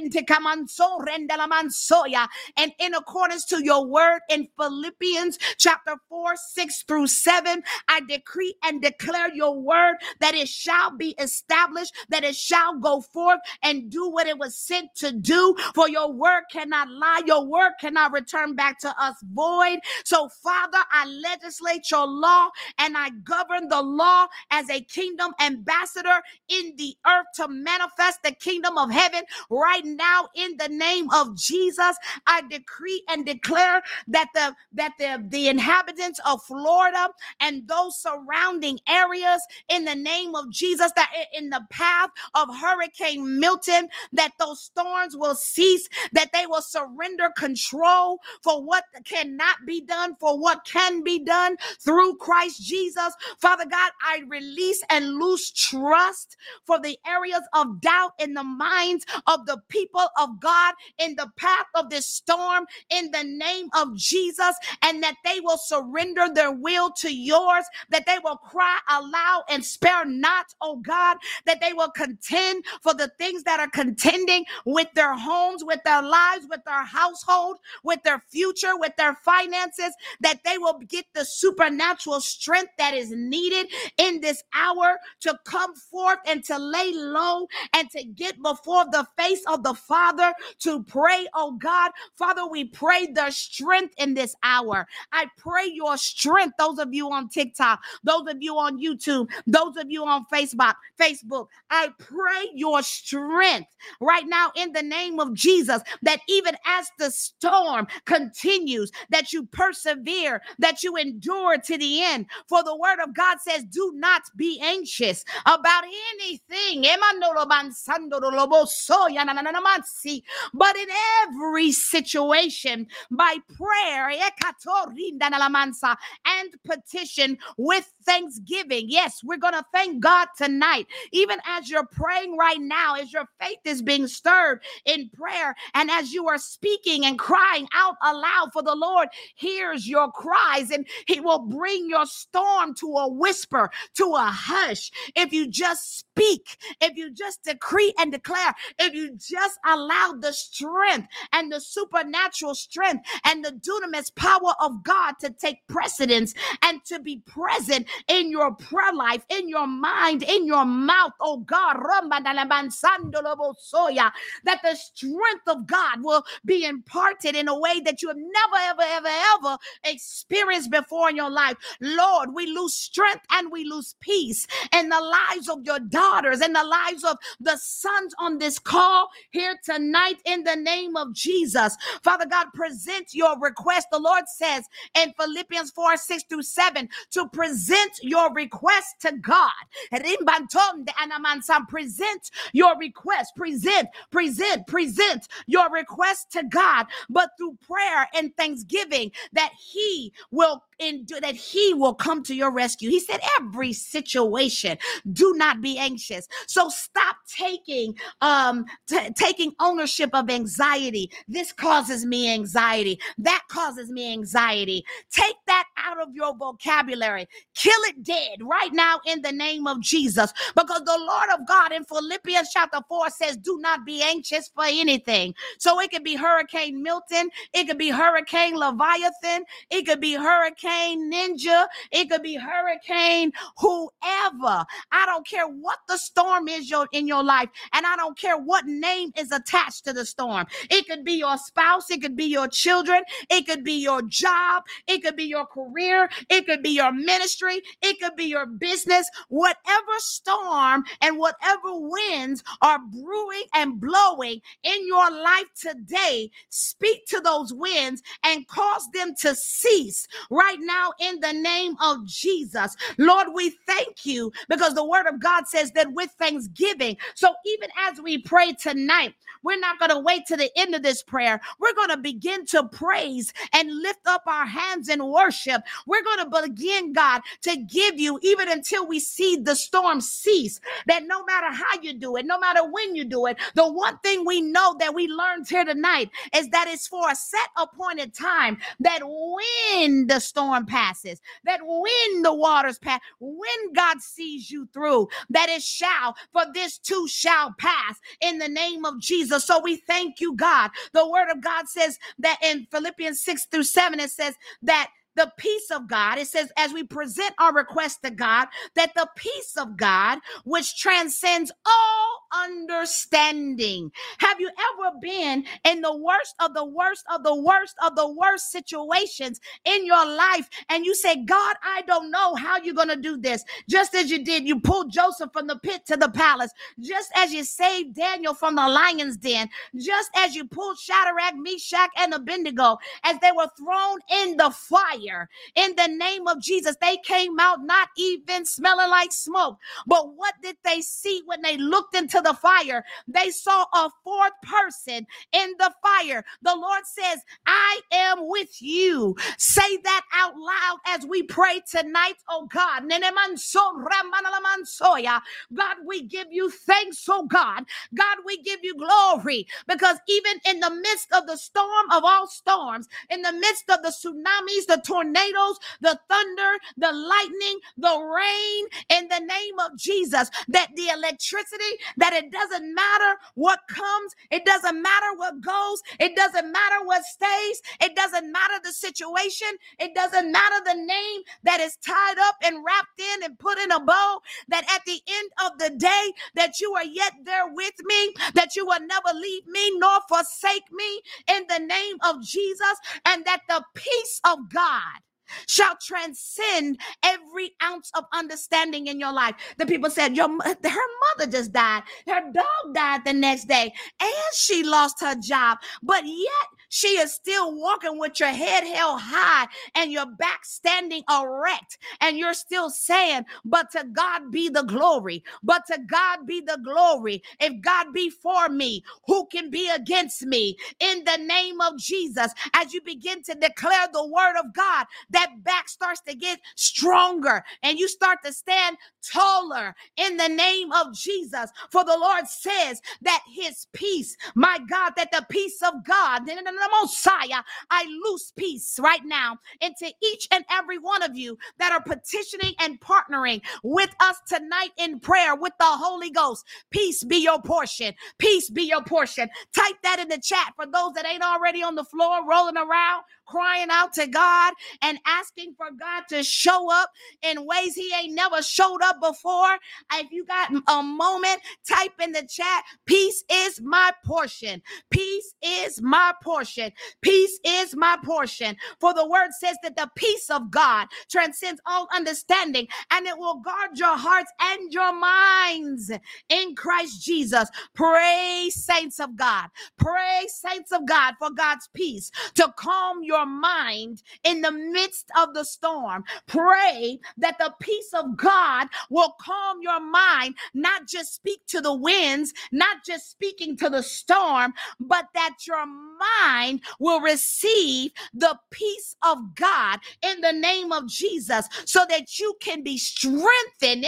And in accordance to your word in Philippians chapter 4, 6 through 7, I decree and declare your word that it shall be established, that it shall go forth and do what it was sent to do. For your word cannot lie. Your word cannot return back to us void. So Father, I legislate your law and I govern the law as a kingdom ambassador in the earth to manifest the kingdom of heaven right now in the name of Jesus. I decree and declare that the inhabitants of Florida and those surrounding areas in the name of Jesus, that in the path of Hurricane Milton, that those storms will cease, that they will surrender control for what cannot be done, for what can be done through Christ Jesus. Father God, I release and loose trust for the areas of doubt in the minds of the people of God in the path of this storm in the name of Jesus, and that they will surrender their will to yours, that they will cry aloud and spare not, oh God, that they will contend for the things that are contending with their homes, with their lives, with their household, with their future, with their finances, that they will get the supernatural strength that is needed in this hour to come forth and to lay low and to get before the face of the Father to pray, oh God. Father, we pray the strength in this hour. I pray your strength, those of you on TikTok, those of you on YouTube, those of you on Facebook. I pray your strength right now in the name of Jesus, that even as the storm continues, that you persevere, that you endure to the end. For the word of God says, do not be anxious about anything, but in every situation, by prayer and petition with thanksgiving. Yes, we're going to thank God tonight. Even as you're praying right now, as your faith is being stirred, word in prayer, and as you are speaking and crying out aloud, for the Lord hears your cries, and he will bring your storm to a whisper, to a hush. If you just speak, if you just decree and declare, if you just allow the strength and the supernatural strength and the dunamis power of God to take precedence and to be present in your prayer life, in your mind, in your mouth, oh God, that the strength of God will be imparted in a way that you have never, ever experienced before in your life. Lord, we lose strength and we lose peace in the lives of your daughters and the lives of the sons on this call here tonight in the name of Jesus. Father God, present your request. The Lord says in Philippians 4:6-7 to present your request to God. Present your request. Present your request to God, but through prayer and thanksgiving that he will come to your rescue. He said, every situation, do not be anxious. So stop taking ownership of anxiety. This causes me anxiety. That causes me anxiety. Take that out of your vocabulary. Kill it dead right now in the name of Jesus, because the Lord of God in Philippians chapter 4 says, do not be anxious for anything. So it could be Hurricane Milton. It could be Hurricane Leviathan. It could be Hurricane Ninja. It could be Hurricane whoever. I don't care what the storm is in your life, and I don't care what name is attached to the storm. It could be your spouse. It could be your children. It could be your job. It could be your career. It could be your ministry. It could be your business. Whatever storm and whatever winds are brewing and blowing in your life today, speak to those winds and cause them to cease right now in the name of Jesus. Lord, we thank you because the word of God says that with thanksgiving. So even as we pray tonight, we're not going to wait to the end of this prayer. We're going to begin to praise and lift up our hands in worship. We're going to begin, God, to give you, even until we see the storm cease, that no matter how you do it, no matter when you do it, the one thing we know that we learned here tonight is that it's for a set appointed time, that when the storm passes, that when the waters pass, when God sees you through, that it shall, for this too shall pass in the name of Jesus. So we thank you, God. The word of God says that in Philippians 6-7, it says that the peace of God, it says, as we present our request to God, that the peace of God, which transcends all understanding. Have you ever been in the worst of the worst of the worst of the worst situations in your life, and you say, God, I don't know how you're going to do this? Just as you did, you pulled Joseph from the pit to the palace. Just as you saved Daniel from the lion's den. Just as you pulled Shadrach, Meshach, and Abednego as they were thrown in the fire. In the name of Jesus, they came out not even smelling like smoke. But what did they see when they looked into the fire? They saw a fourth person in the fire. The Lord says, I am with you. Say that out loud as we pray tonight, oh God. God, we give you thanks, oh God. God, we give you glory, because even in the midst of the storm of all storms, in the midst of the tsunamis, the tornadoes, the thunder, the lightning, the rain, in the name of Jesus, that the electricity, that it doesn't matter what comes, it doesn't matter what goes, it doesn't matter what stays, it doesn't matter the situation, it doesn't matter the name that is tied up and wrapped in and put in a bow, that at the end of the day, that you are yet there with me, that you will never leave me nor forsake me in the name of Jesus, and that the peace of God shall transcend every ounce of understanding in your life. The people said, her mother just died. Her dog died the next day, and she lost her job. But yet she is still walking with your head held high and your back standing erect. And you're still saying, but to God be the glory. But to God be the glory. If God be for me, who can be against me? In the name of Jesus, as you begin to declare the word of God, that back starts to get stronger and you start to stand taller in the name of Jesus. For the Lord says that his peace, my God, that the peace of God, the Messiah, I loose peace right now into each and every one of you that are petitioning and partnering with us tonight in prayer with the Holy Ghost. Peace be your portion. Peace be your portion. Type that in the chat for those that ain't already on the floor rolling around, crying out to God and asking for God to show up in ways he ain't never showed up before. If you got a moment, type in the chat, peace is my portion. Peace is my portion. Peace is my portion. For the word says that the peace of God transcends all understanding, and it will guard your hearts and your minds in Christ Jesus. Pray, saints of God. Pray, saints of God, for God's peace to calm your mind in the midst of the storm. Pray that the peace of God will calm your mind, not just speak to the winds, not just speaking to the storm, but that your mind will receive the peace of God in the name of Jesus, so that you can be strengthened,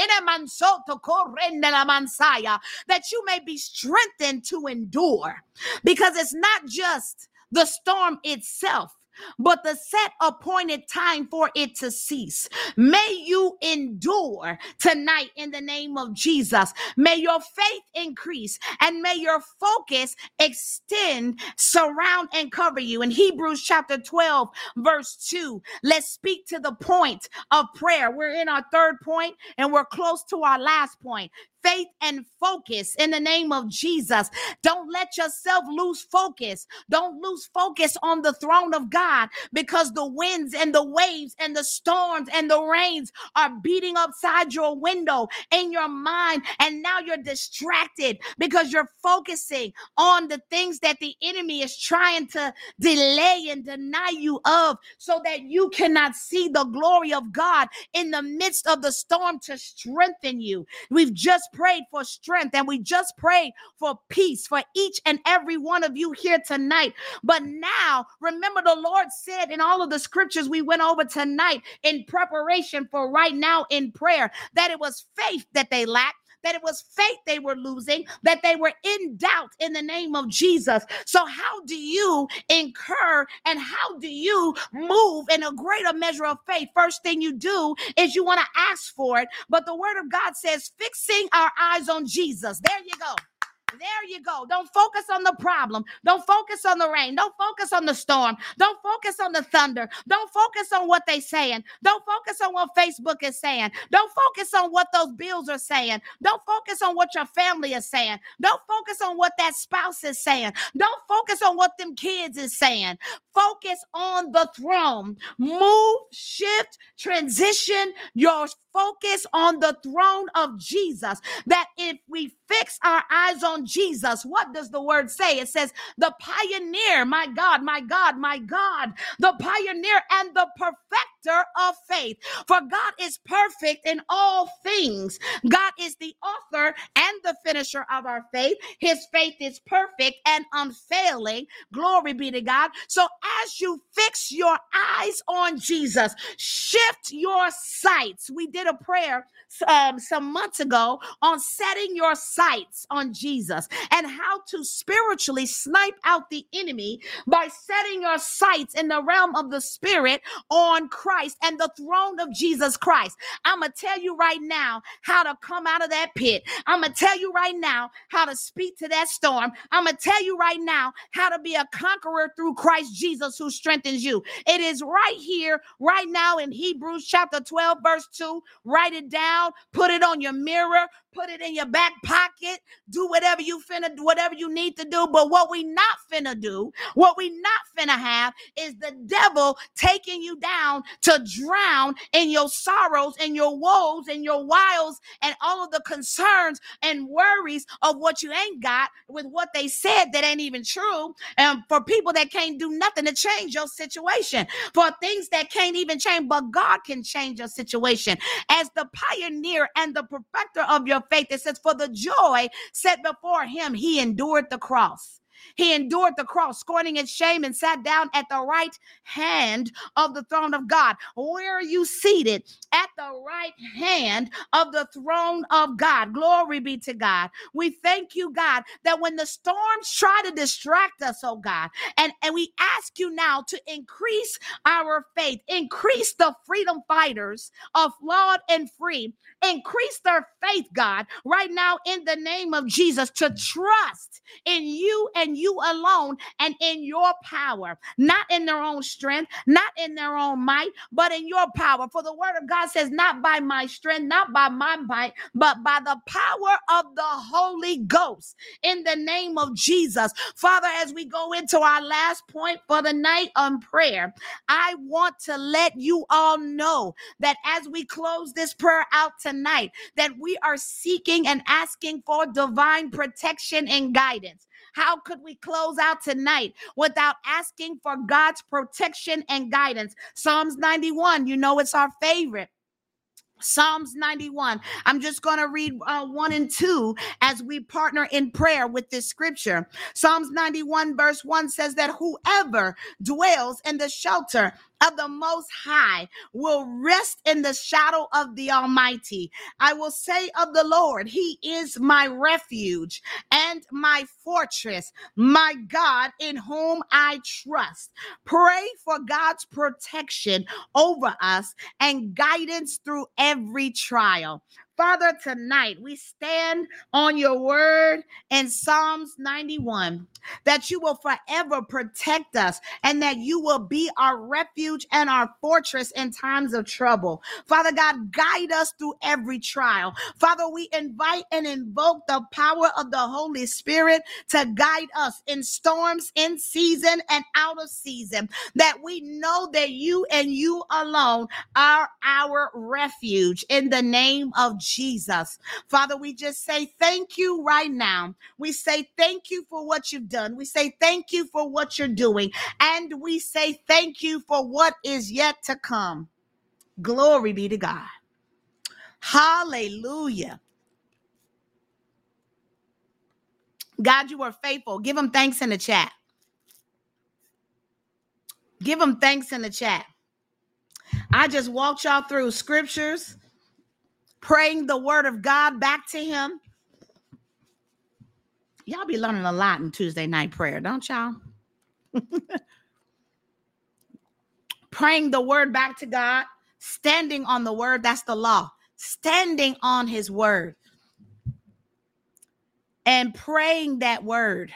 that you may be strengthened to endure. Because it's not just the storm itself, but the set appointed time for it to cease. May you endure tonight in the name of Jesus. May your faith increase and may your focus extend, surround, and cover you. In Hebrews chapter 12, verse 2, let's speak to the point of prayer. We're in our third point and we're close to our last point. Faith and focus in the name of Jesus. Don't let yourself lose focus. Don't lose focus on the throne of God, because the winds and the waves and the storms and the rains are beating upside your window in your mind. And now you're distracted because you're focusing on the things that the enemy is trying to delay and deny you of, so that you cannot see the glory of God in the midst of the storm to strengthen you. We've just prayed for strength and we just prayed for peace for each and every one of you here tonight. But now, remember, the Lord said in all of the scriptures we went over tonight in preparation for right now in prayer, that it was faith that they lacked, that it was faith they were losing, that they were in doubt in the name of Jesus. So how do you incur and how do you move in a greater measure of faith? First thing you do is you want to ask for it. But the word of God says, fixing our eyes on Jesus. There you go. There you go. Don't focus on the problem. Don't focus on the rain. Don't focus on the storm. Don't focus on the thunder. Don't focus on what they're saying. Don't focus on what Facebook is saying. Don't focus on what those bills are saying. Don't focus on what your family is saying. Don't focus on what that spouse is saying. Don't focus on what them kids is saying. Focus on the throne. Move, shift, transition your focus on the throne of Jesus. That if we fix our eyes on Jesus, what does the word say? It says the pioneer, my God, my God, my God, the pioneer and the perfecter of faith. For God is perfect in all things. God is the author and the finisher of our faith. His faith is perfect and unfailing. Glory be to God. So as you fix your eyes on Jesus, shift your sights. We did a prayer some months ago on setting your sights on Jesus and how to spiritually snipe out the enemy by setting your sights in the realm of the spirit on Christ and the throne of Jesus Christ. I'm going to tell you right now how to come out of that pit. I'm going to tell you right now how to speak to that storm. I'm going to tell you right now how to be a conqueror through Christ Jesus who strengthens you. It is right here, right now in Hebrews chapter 12, verse 2. Write it down, put it on your mirror, put it in your back pocket, do whatever you need to do. But what we not finna do, what we not finna have is the devil taking you down to drown in your sorrows and your woes and your wiles and all of the concerns and worries of what you ain't got with what they said that ain't even true. And for people that can't do nothing to change your situation, for things that can't even change, but God can change your situation. As the pioneer and the perfecter of your faith, it says, for the joy set before him, he endured the cross. He endured the cross, scorning its shame, and sat down at the right hand of the throne of God. Where are you seated? At the right hand of the throne of God. Glory be to God. We thank you, God, that when the storms try to distract us, oh God, and we ask you now to increase our faith, increase the freedom fighters of flawed and free, increase their faith, God, right now in the name of Jesus, to trust in you and you alone and in your power, not in their own strength, not in their own might, but in your power. For the word of God says, not by my strength, not by my might, but by the power of the Holy Ghost in the name of Jesus. Father, as we go into our last point for the night on prayer, I want to let you all know that as we close this prayer out tonight, that we are seeking and asking for divine protection and guidance. How could we close out tonight without asking for God's protection and guidance? Psalms 91, you know, it's our favorite. Psalms 91. I'm just going to read 1 and 2 as we partner in prayer with this scripture. Psalms 91 verse 1 says that whoever dwells in the shelter of the Most High will rest in the shadow of the Almighty. I will say of the Lord, He is my refuge and my fortress, my God in whom I trust. Pray for God's protection over us and guidance through every trial. Father, tonight we stand on your word in Psalms 91, that you will forever protect us and that you will be our refuge and our fortress in times of trouble. Father God, guide us through every trial. Father, we invite and invoke the power of the Holy Spirit to guide us in storms, in season and out of season, that we know that you and you alone are our refuge in the name of Jesus. Father, we just say thank you right now. We say thank you for what you've done. We say thank you for what you're doing. And we say thank you for what is yet to come. Glory be to God. Hallelujah. God, you are faithful. Give him thanks in the chat. Give him thanks in the chat. I just walked y'all through scriptures, praying the word of God back to him. Y'all be learning a lot in Tuesday night prayer, don't y'all? Praying the word back to God, standing on the word, that's the law. Standing on his word and praying that word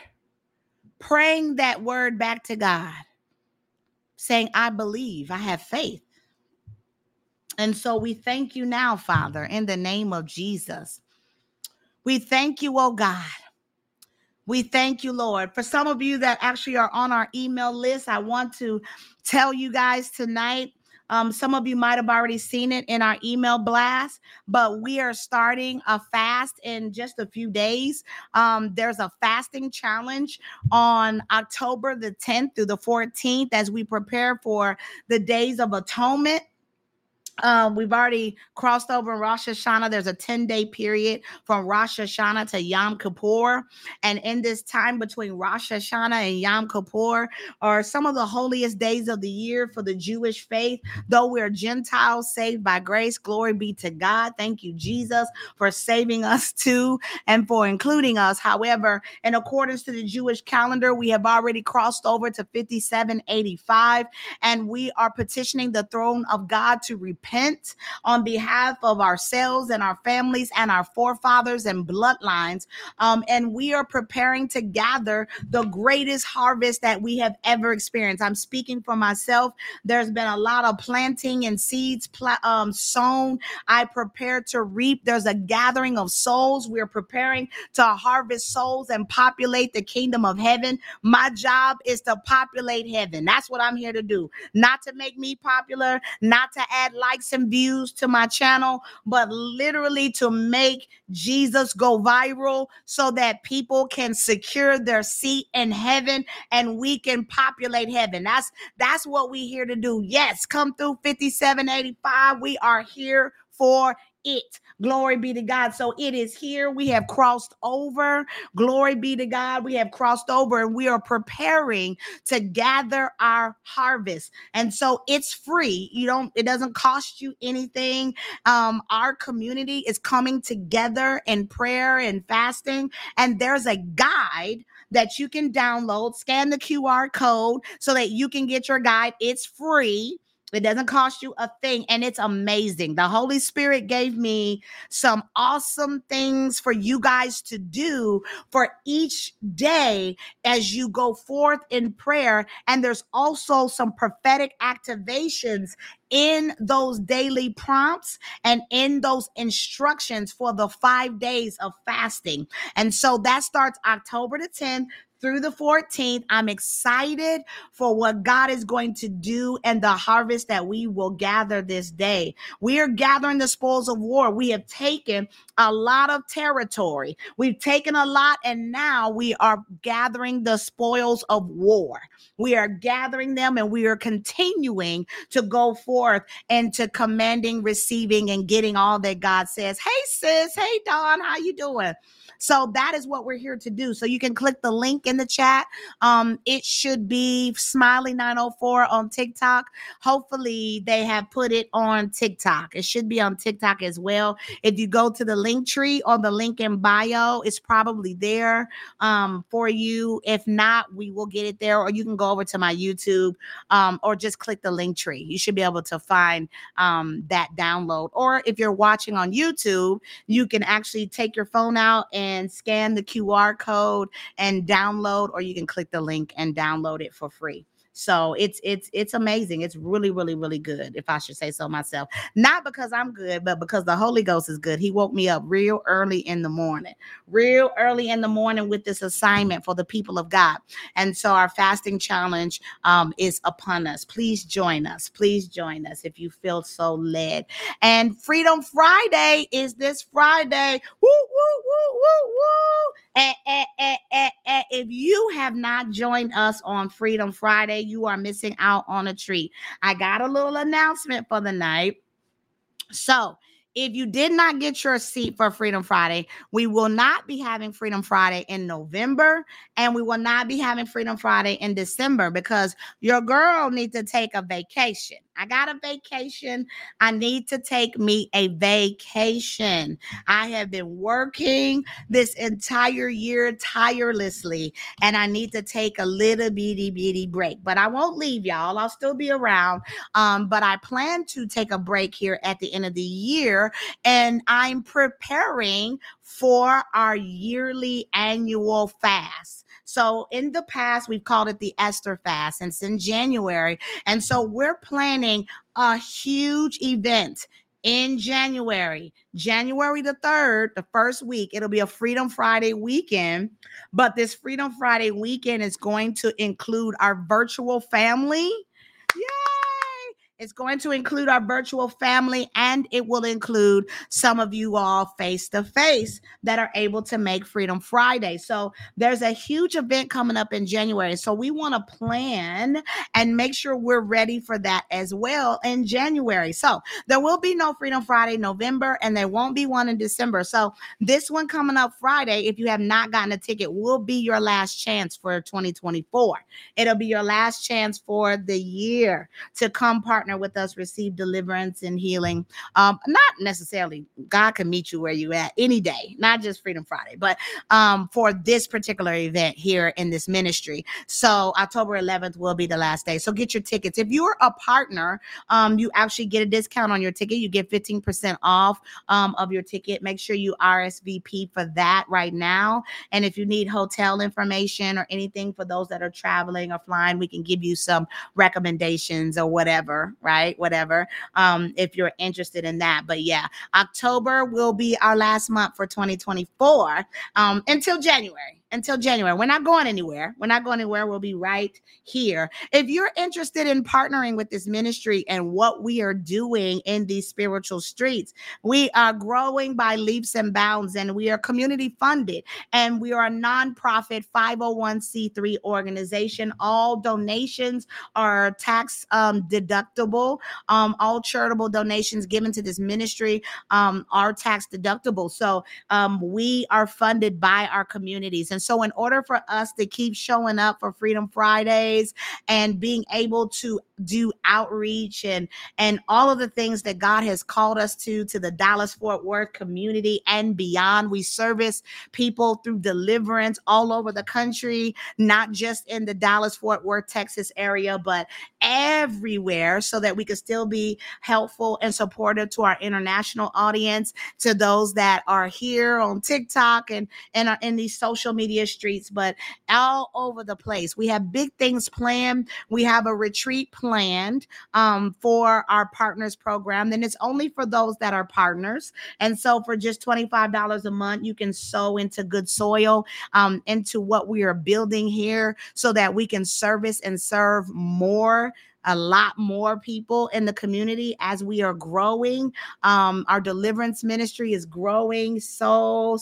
back to God, saying, I believe, I have faith. And so we thank you now, Father, in the name of Jesus. We thank you, oh God. We thank you, Lord. For some of you that actually are on our email list, I want to tell you guys tonight, some of you might have already seen it in our email blast, but we are starting a fast in just a few days. There's a fasting challenge on October the 10th through the 14th as we prepare for the Days of Atonement. We've already crossed over in Rosh Hashanah. There's a 10-day period from Rosh Hashanah to Yom Kippur. And in this time between Rosh Hashanah and Yom Kippur are some of the holiest days of the year for the Jewish faith. Though we're Gentiles saved by grace, glory be to God. Thank you, Jesus, for saving us too and for including us. However, in accordance to the Jewish calendar, we have already crossed over to 5785, and we are petitioning the throne of God to repent on behalf of ourselves and our families and our forefathers and bloodlines. And we are preparing to gather the greatest harvest that we have ever experienced. I'm speaking for myself. There's been a lot of planting and seeds sown. I prepare to reap. There's a gathering of souls. We're preparing to harvest souls and populate the kingdom of heaven. My job is to populate heaven. That's what I'm here to do. Not to make me popular, not to add likes and views to my channel, but literally to make Jesus go viral so that people can secure their seat in heaven and we can populate heaven. That's what we're here to do. Yes, come through 5785. We are here for it. Glory be to God. So it is here. We have crossed over. Glory be to God. We have crossed over and we are preparing to gather our harvest. And so it's free. It doesn't cost you anything. Our community is coming together in prayer and fasting. And there's a guide that you can download, scan the QR code so that you can get your guide. It's free. It doesn't cost you a thing, and it's amazing. The Holy Spirit gave me some awesome things for you guys to do for each day as you go forth in prayer. And there's also some prophetic activations in those daily prompts and in those instructions for the 5 days of fasting. And so that starts October the 10th through the 14th. I'm excited for what God is going to do and the harvest that we will gather this day. We are gathering the spoils of war. We have taken a lot of territory. We've taken a lot, and now we are gathering the spoils of war. We are gathering them, and we are continuing to go forth and to commanding, receiving, and getting all that God says. Hey, sis. Hey, Dawn. How you doing? So that is what we're here to do. So you can click the link in the chat. It should be Smiley904 on TikTok. Hopefully they have put it on TikTok. It should be on TikTok as well. If you go to the link tree or the link in bio, it's probably there for you. If not, we will get it there, or you can go over to my YouTube or just click the link tree. You should be able to find that download. Or if you're watching on YouTube, you can actually take your phone out and scan the QR code and download, or you can click the link and download it for free. So it's amazing. It's really, really, really good, if I should say so myself. Not because I'm good, but because the Holy Ghost is good. He woke me up real early in the morning with this assignment for the people of God. And so our fasting challenge is upon us. Please join us. Please join us if you feel so led. And Freedom Friday is this Friday. Woo, woo, woo, woo, woo. If you have not joined us on Freedom Friday, you are missing out on a treat. I got a little announcement for the night. So if you did not get your seat for Freedom Friday, we will not be having Freedom Friday in November, and we will not be having Freedom Friday in December because your girl needs to take a vacation. I got a vacation. I need to take me a vacation. I have been working this entire year tirelessly, and I need to take a little bitty break. But I won't leave y'all. I'll still be around. But I plan to take a break here at the end of the year, and I'm preparing for our yearly annual fast. So in the past, we've called it the Esther fast, and it's in January. And so we're planning a huge event in January the 3rd, the first week. It'll be a Freedom Friday weekend, but this Freedom Friday weekend is going to include our virtual family. Yay! It's going to include our virtual family, and it will include some of you all face-to-face that are able to make Freedom Friday. So there's a huge event coming up in January. So we want to plan and make sure we're ready for that as well in January. So there will be no Freedom Friday November, and there won't be one in December. So this one coming up Friday, if you have not gotten a ticket, will be your last chance for 2024. It'll be your last chance for the year to come partner with us, receive deliverance and healing. Not necessarily, God can meet you where you at any day, not just Freedom Friday, but for this particular event here in this ministry. So October 11th will be the last day. So get your tickets. If you're a partner, you actually get a discount on your ticket. You get 15% off of your ticket. Make sure you RSVP for that right now. And if you need hotel information or anything for those that are traveling or flying, we can give you some recommendations or whatever, right? Whatever, if you're interested in that. But yeah, October will be our last month for 2024 until January. until January. We're not going anywhere. We're not going anywhere. We'll be right here. If you're interested in partnering with this ministry and what we are doing in these spiritual streets, we are growing by leaps and bounds, and we are community funded, and we are a nonprofit 501c3 organization. All donations are tax deductible. All charitable donations given to this ministry are tax deductible. So we are funded by our communities. And so in order for us to keep showing up for Freedom Fridays and being able to do outreach and all of the things that God has called us to the Dallas-Fort Worth community and beyond, we service people through deliverance all over the country, not just in the Dallas-Fort Worth, Texas area, but everywhere, so that we could still be helpful and supportive to our international audience, to those that are here on TikTok and are in these social media streets, but all over the place. We have big things planned. We have a retreat planned for our partners program. Then it's only for those that are partners. And so for just $25 a month, you can sow into good soil, into what we are building here, so that we can service and serve a lot more people in the community as we are growing. Our deliverance ministry is growing so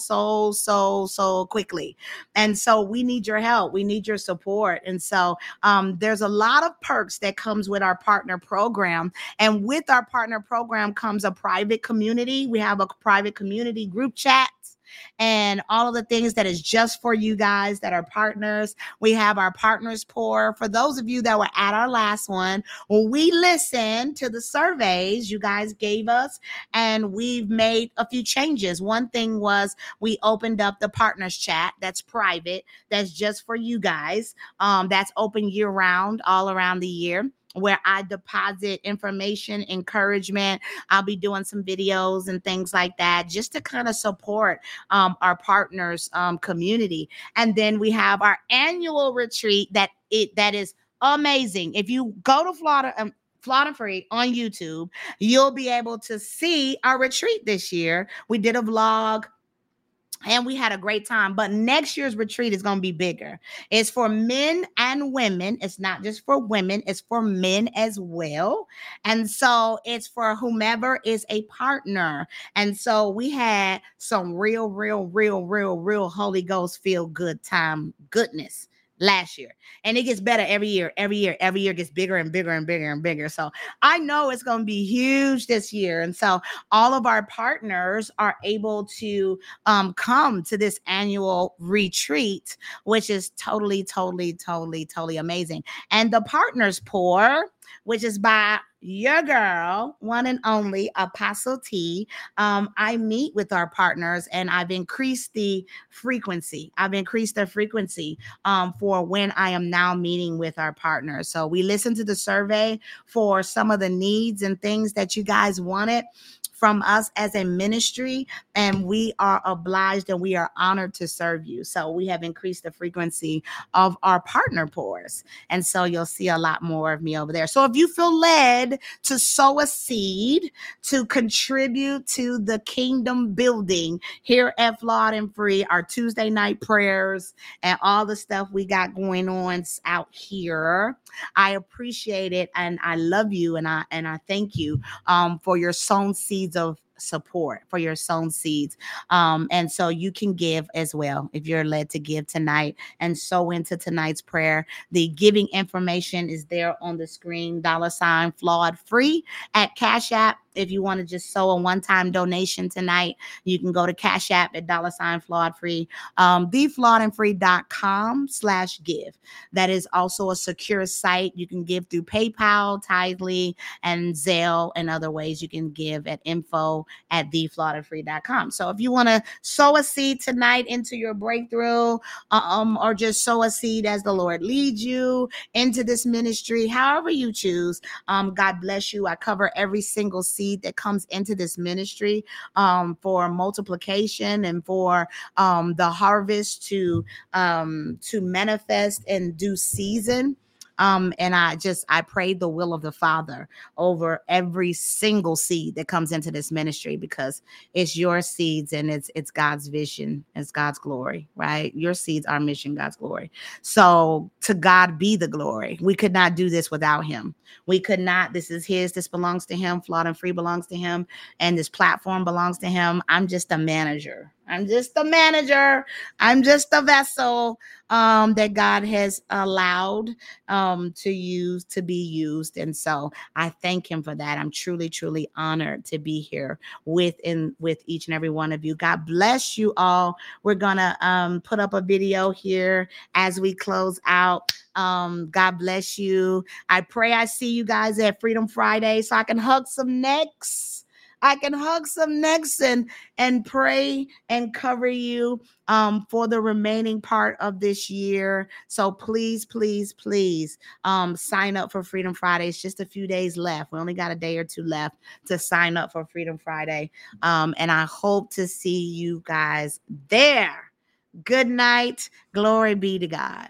quickly. And so we need your help. We need your support. And so there's a lot of perks that comes with our partner program. And with our partner program comes a private community. We have a private community group chat and all of the things that is just for you guys that are partners. We have our partners pour. For those of you that were at our last one, we listened to the surveys you guys gave us, and we've made a few changes. One thing was we opened up the partners chat that's private, that's just for you guys. That's open year round, all around the year, where I deposit information, encouragement. I'll be doing some videos and things like that, just to kind of support our partners community. And then we have our annual retreat that is amazing. If you go to Flawed & Free on YouTube, you'll be able to see our retreat this year. We did a vlog, and we had a great time. But next year's retreat is going to be bigger. It's for men and women. It's not just for women. It's for men as well. And so it's for whomever is a partner. And so we had some real Holy Ghost feel good time goodness last year. And it gets better every year. Every year gets bigger and bigger and bigger and bigger. So I know it's going to be huge this year. And so all of our partners are able to come to this annual retreat, which is totally amazing. And the partners pour, which is by your girl, one and only Apostle T. I meet with our partners, and I've increased the frequency. For when I am now meeting with our partners. So we listened to the survey for some of the needs and things that you guys wanted from us as a ministry, and we are obliged and we are honored to serve you. So we have increased the frequency of our partner pours. And so you'll see a lot more of me over there. So if you feel led to sow a seed to contribute to the kingdom building here at Flawed & Free, our Tuesday night prayers and all the stuff we got going on out here, I appreciate it, and I love you, and I thank you for your sown seeds of support, for your sown seeds. And so you can give as well if you're led to give tonight and sow into tonight's prayer. The giving information is there on the screen, $ Flawed Free at Cash App. If you want to just sow a one-time donation tonight, you can go to Cash App at $ Flawed Free, theflawedandfree.com/give. That is also a secure site. You can give through PayPal, Tidely, and Zelle, and other ways you can give at info@theflawedandfree.com. So if you want to sow a seed tonight into your breakthrough, or just sow a seed as the Lord leads you into this ministry, however you choose, God bless you. I cover every single seed that comes into this ministry for multiplication and for the harvest to manifest in due season. And I prayed the will of the Father over every single seed that comes into this ministry, because it's your seeds and it's God's vision, it's God's glory, right? Your seeds are mission, God's glory. So to God be the glory. We could not do this without him. We could not. This is his. This belongs to him. Flawed and Free belongs to him. And this platform belongs to him. I'm just a manager. I'm just a vessel that God has allowed to be used. And so I thank him for that. I'm truly, truly honored to be here with each and every one of you. God bless you all. We're going to put up a video here as we close out. God bless you. I pray I see you guys at Freedom Friday so I can hug some necks. And pray and cover you for the remaining part of this year. So please, please, please sign up for Freedom Friday. It's just a few days left. We only got a day or two left to sign up for Freedom Friday. And I hope to see you guys there. Good night. Glory be to God.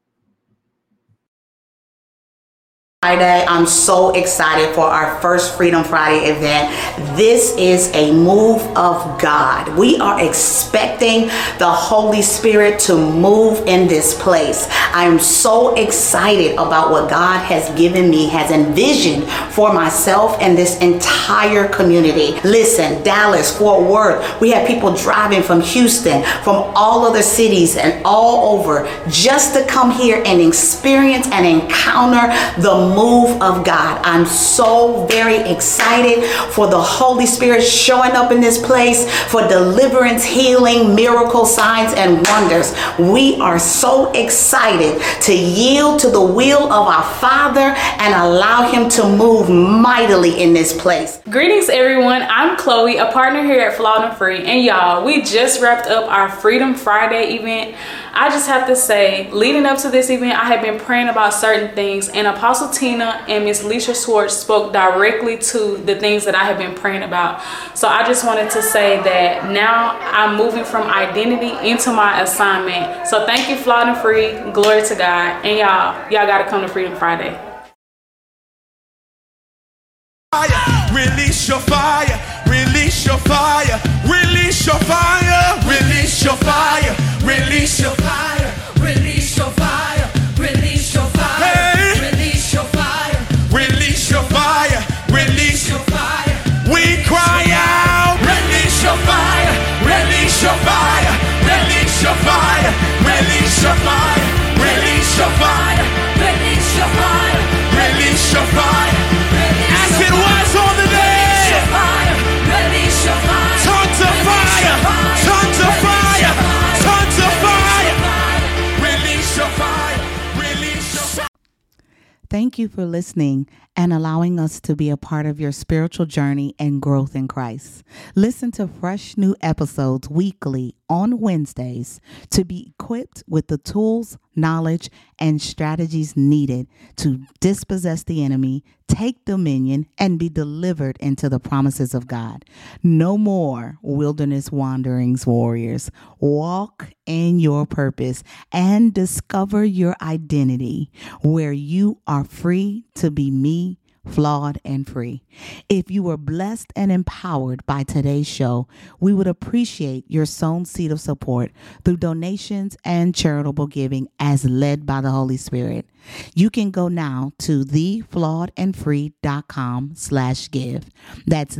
Friday. I'm so excited for our first Freedom Friday event. This is a move of God. We are expecting the Holy Spirit to move in this place. I'm so excited about what God has given me, has envisioned for myself and this entire community. Listen, Dallas, Fort Worth, we have people driving from Houston, from all other cities and all over, just to come here and experience and encounter the move of God. I'm so very excited for the Holy Spirit showing up in this place for deliverance, healing, miracles, signs, and wonders. We are so excited to yield to the will of our Father and allow him to move mightily in this place. Greetings, everyone. I'm Chloe, a partner here at Flawed and Free. And y'all, we just wrapped up our Freedom Friday event. I just have to say, leading up to this event, I have been praying about certain things, and Apostle Tina and Miss Leisha Swartz spoke directly to the things that I have been praying about. So I just wanted to say that now I'm moving from identity into my assignment. So thank you, Flawed and Free. Glory to God. And y'all got to come to Freedom Friday. Release your fire, release your fire, release your fire, release your fire, release your fire, release your fire, release your fire, release your fire, release your fire, release your fire. We cry out, release your fire, release your fire, release your fire, release your fire, release your fire, release your fire, release your fire. As it was on the day, release your fire, tongues of fire, tongues of fire, tongues of fire, release your fire, release your fire. Thank you for listening and allowing us to be a part of your spiritual journey and growth in Christ. Listen to fresh new episodes weekly on Wednesdays to be equipped with the tools, knowledge, and strategies needed to dispossess the enemy, take dominion, and be delivered into the promises of God. No more wilderness wanderings, warriors. Walk in your purpose and discover your identity, where you are free to be me, flawed and free. If you were blessed and empowered by today's show, we would appreciate your sown seed of support through donations and charitable giving as led by the Holy Spirit. You can go now to theflawedandfree.com/give. That's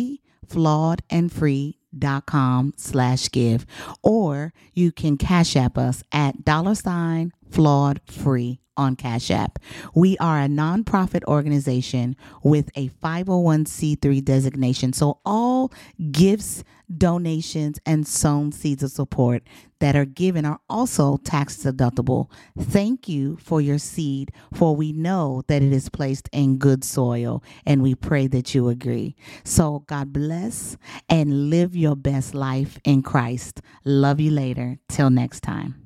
theflawedandfree.com/give. Or you can Cash App us at $flawedfree on Cash App. We are a nonprofit organization with a 501c3 designation. So all gifts, donations, and sown seeds of support that are given are also tax deductible. Thank you for your seed, for we know that it is placed in good soil, and we pray that you agree. So God bless and live your best life in Christ. Love you later. Till next time.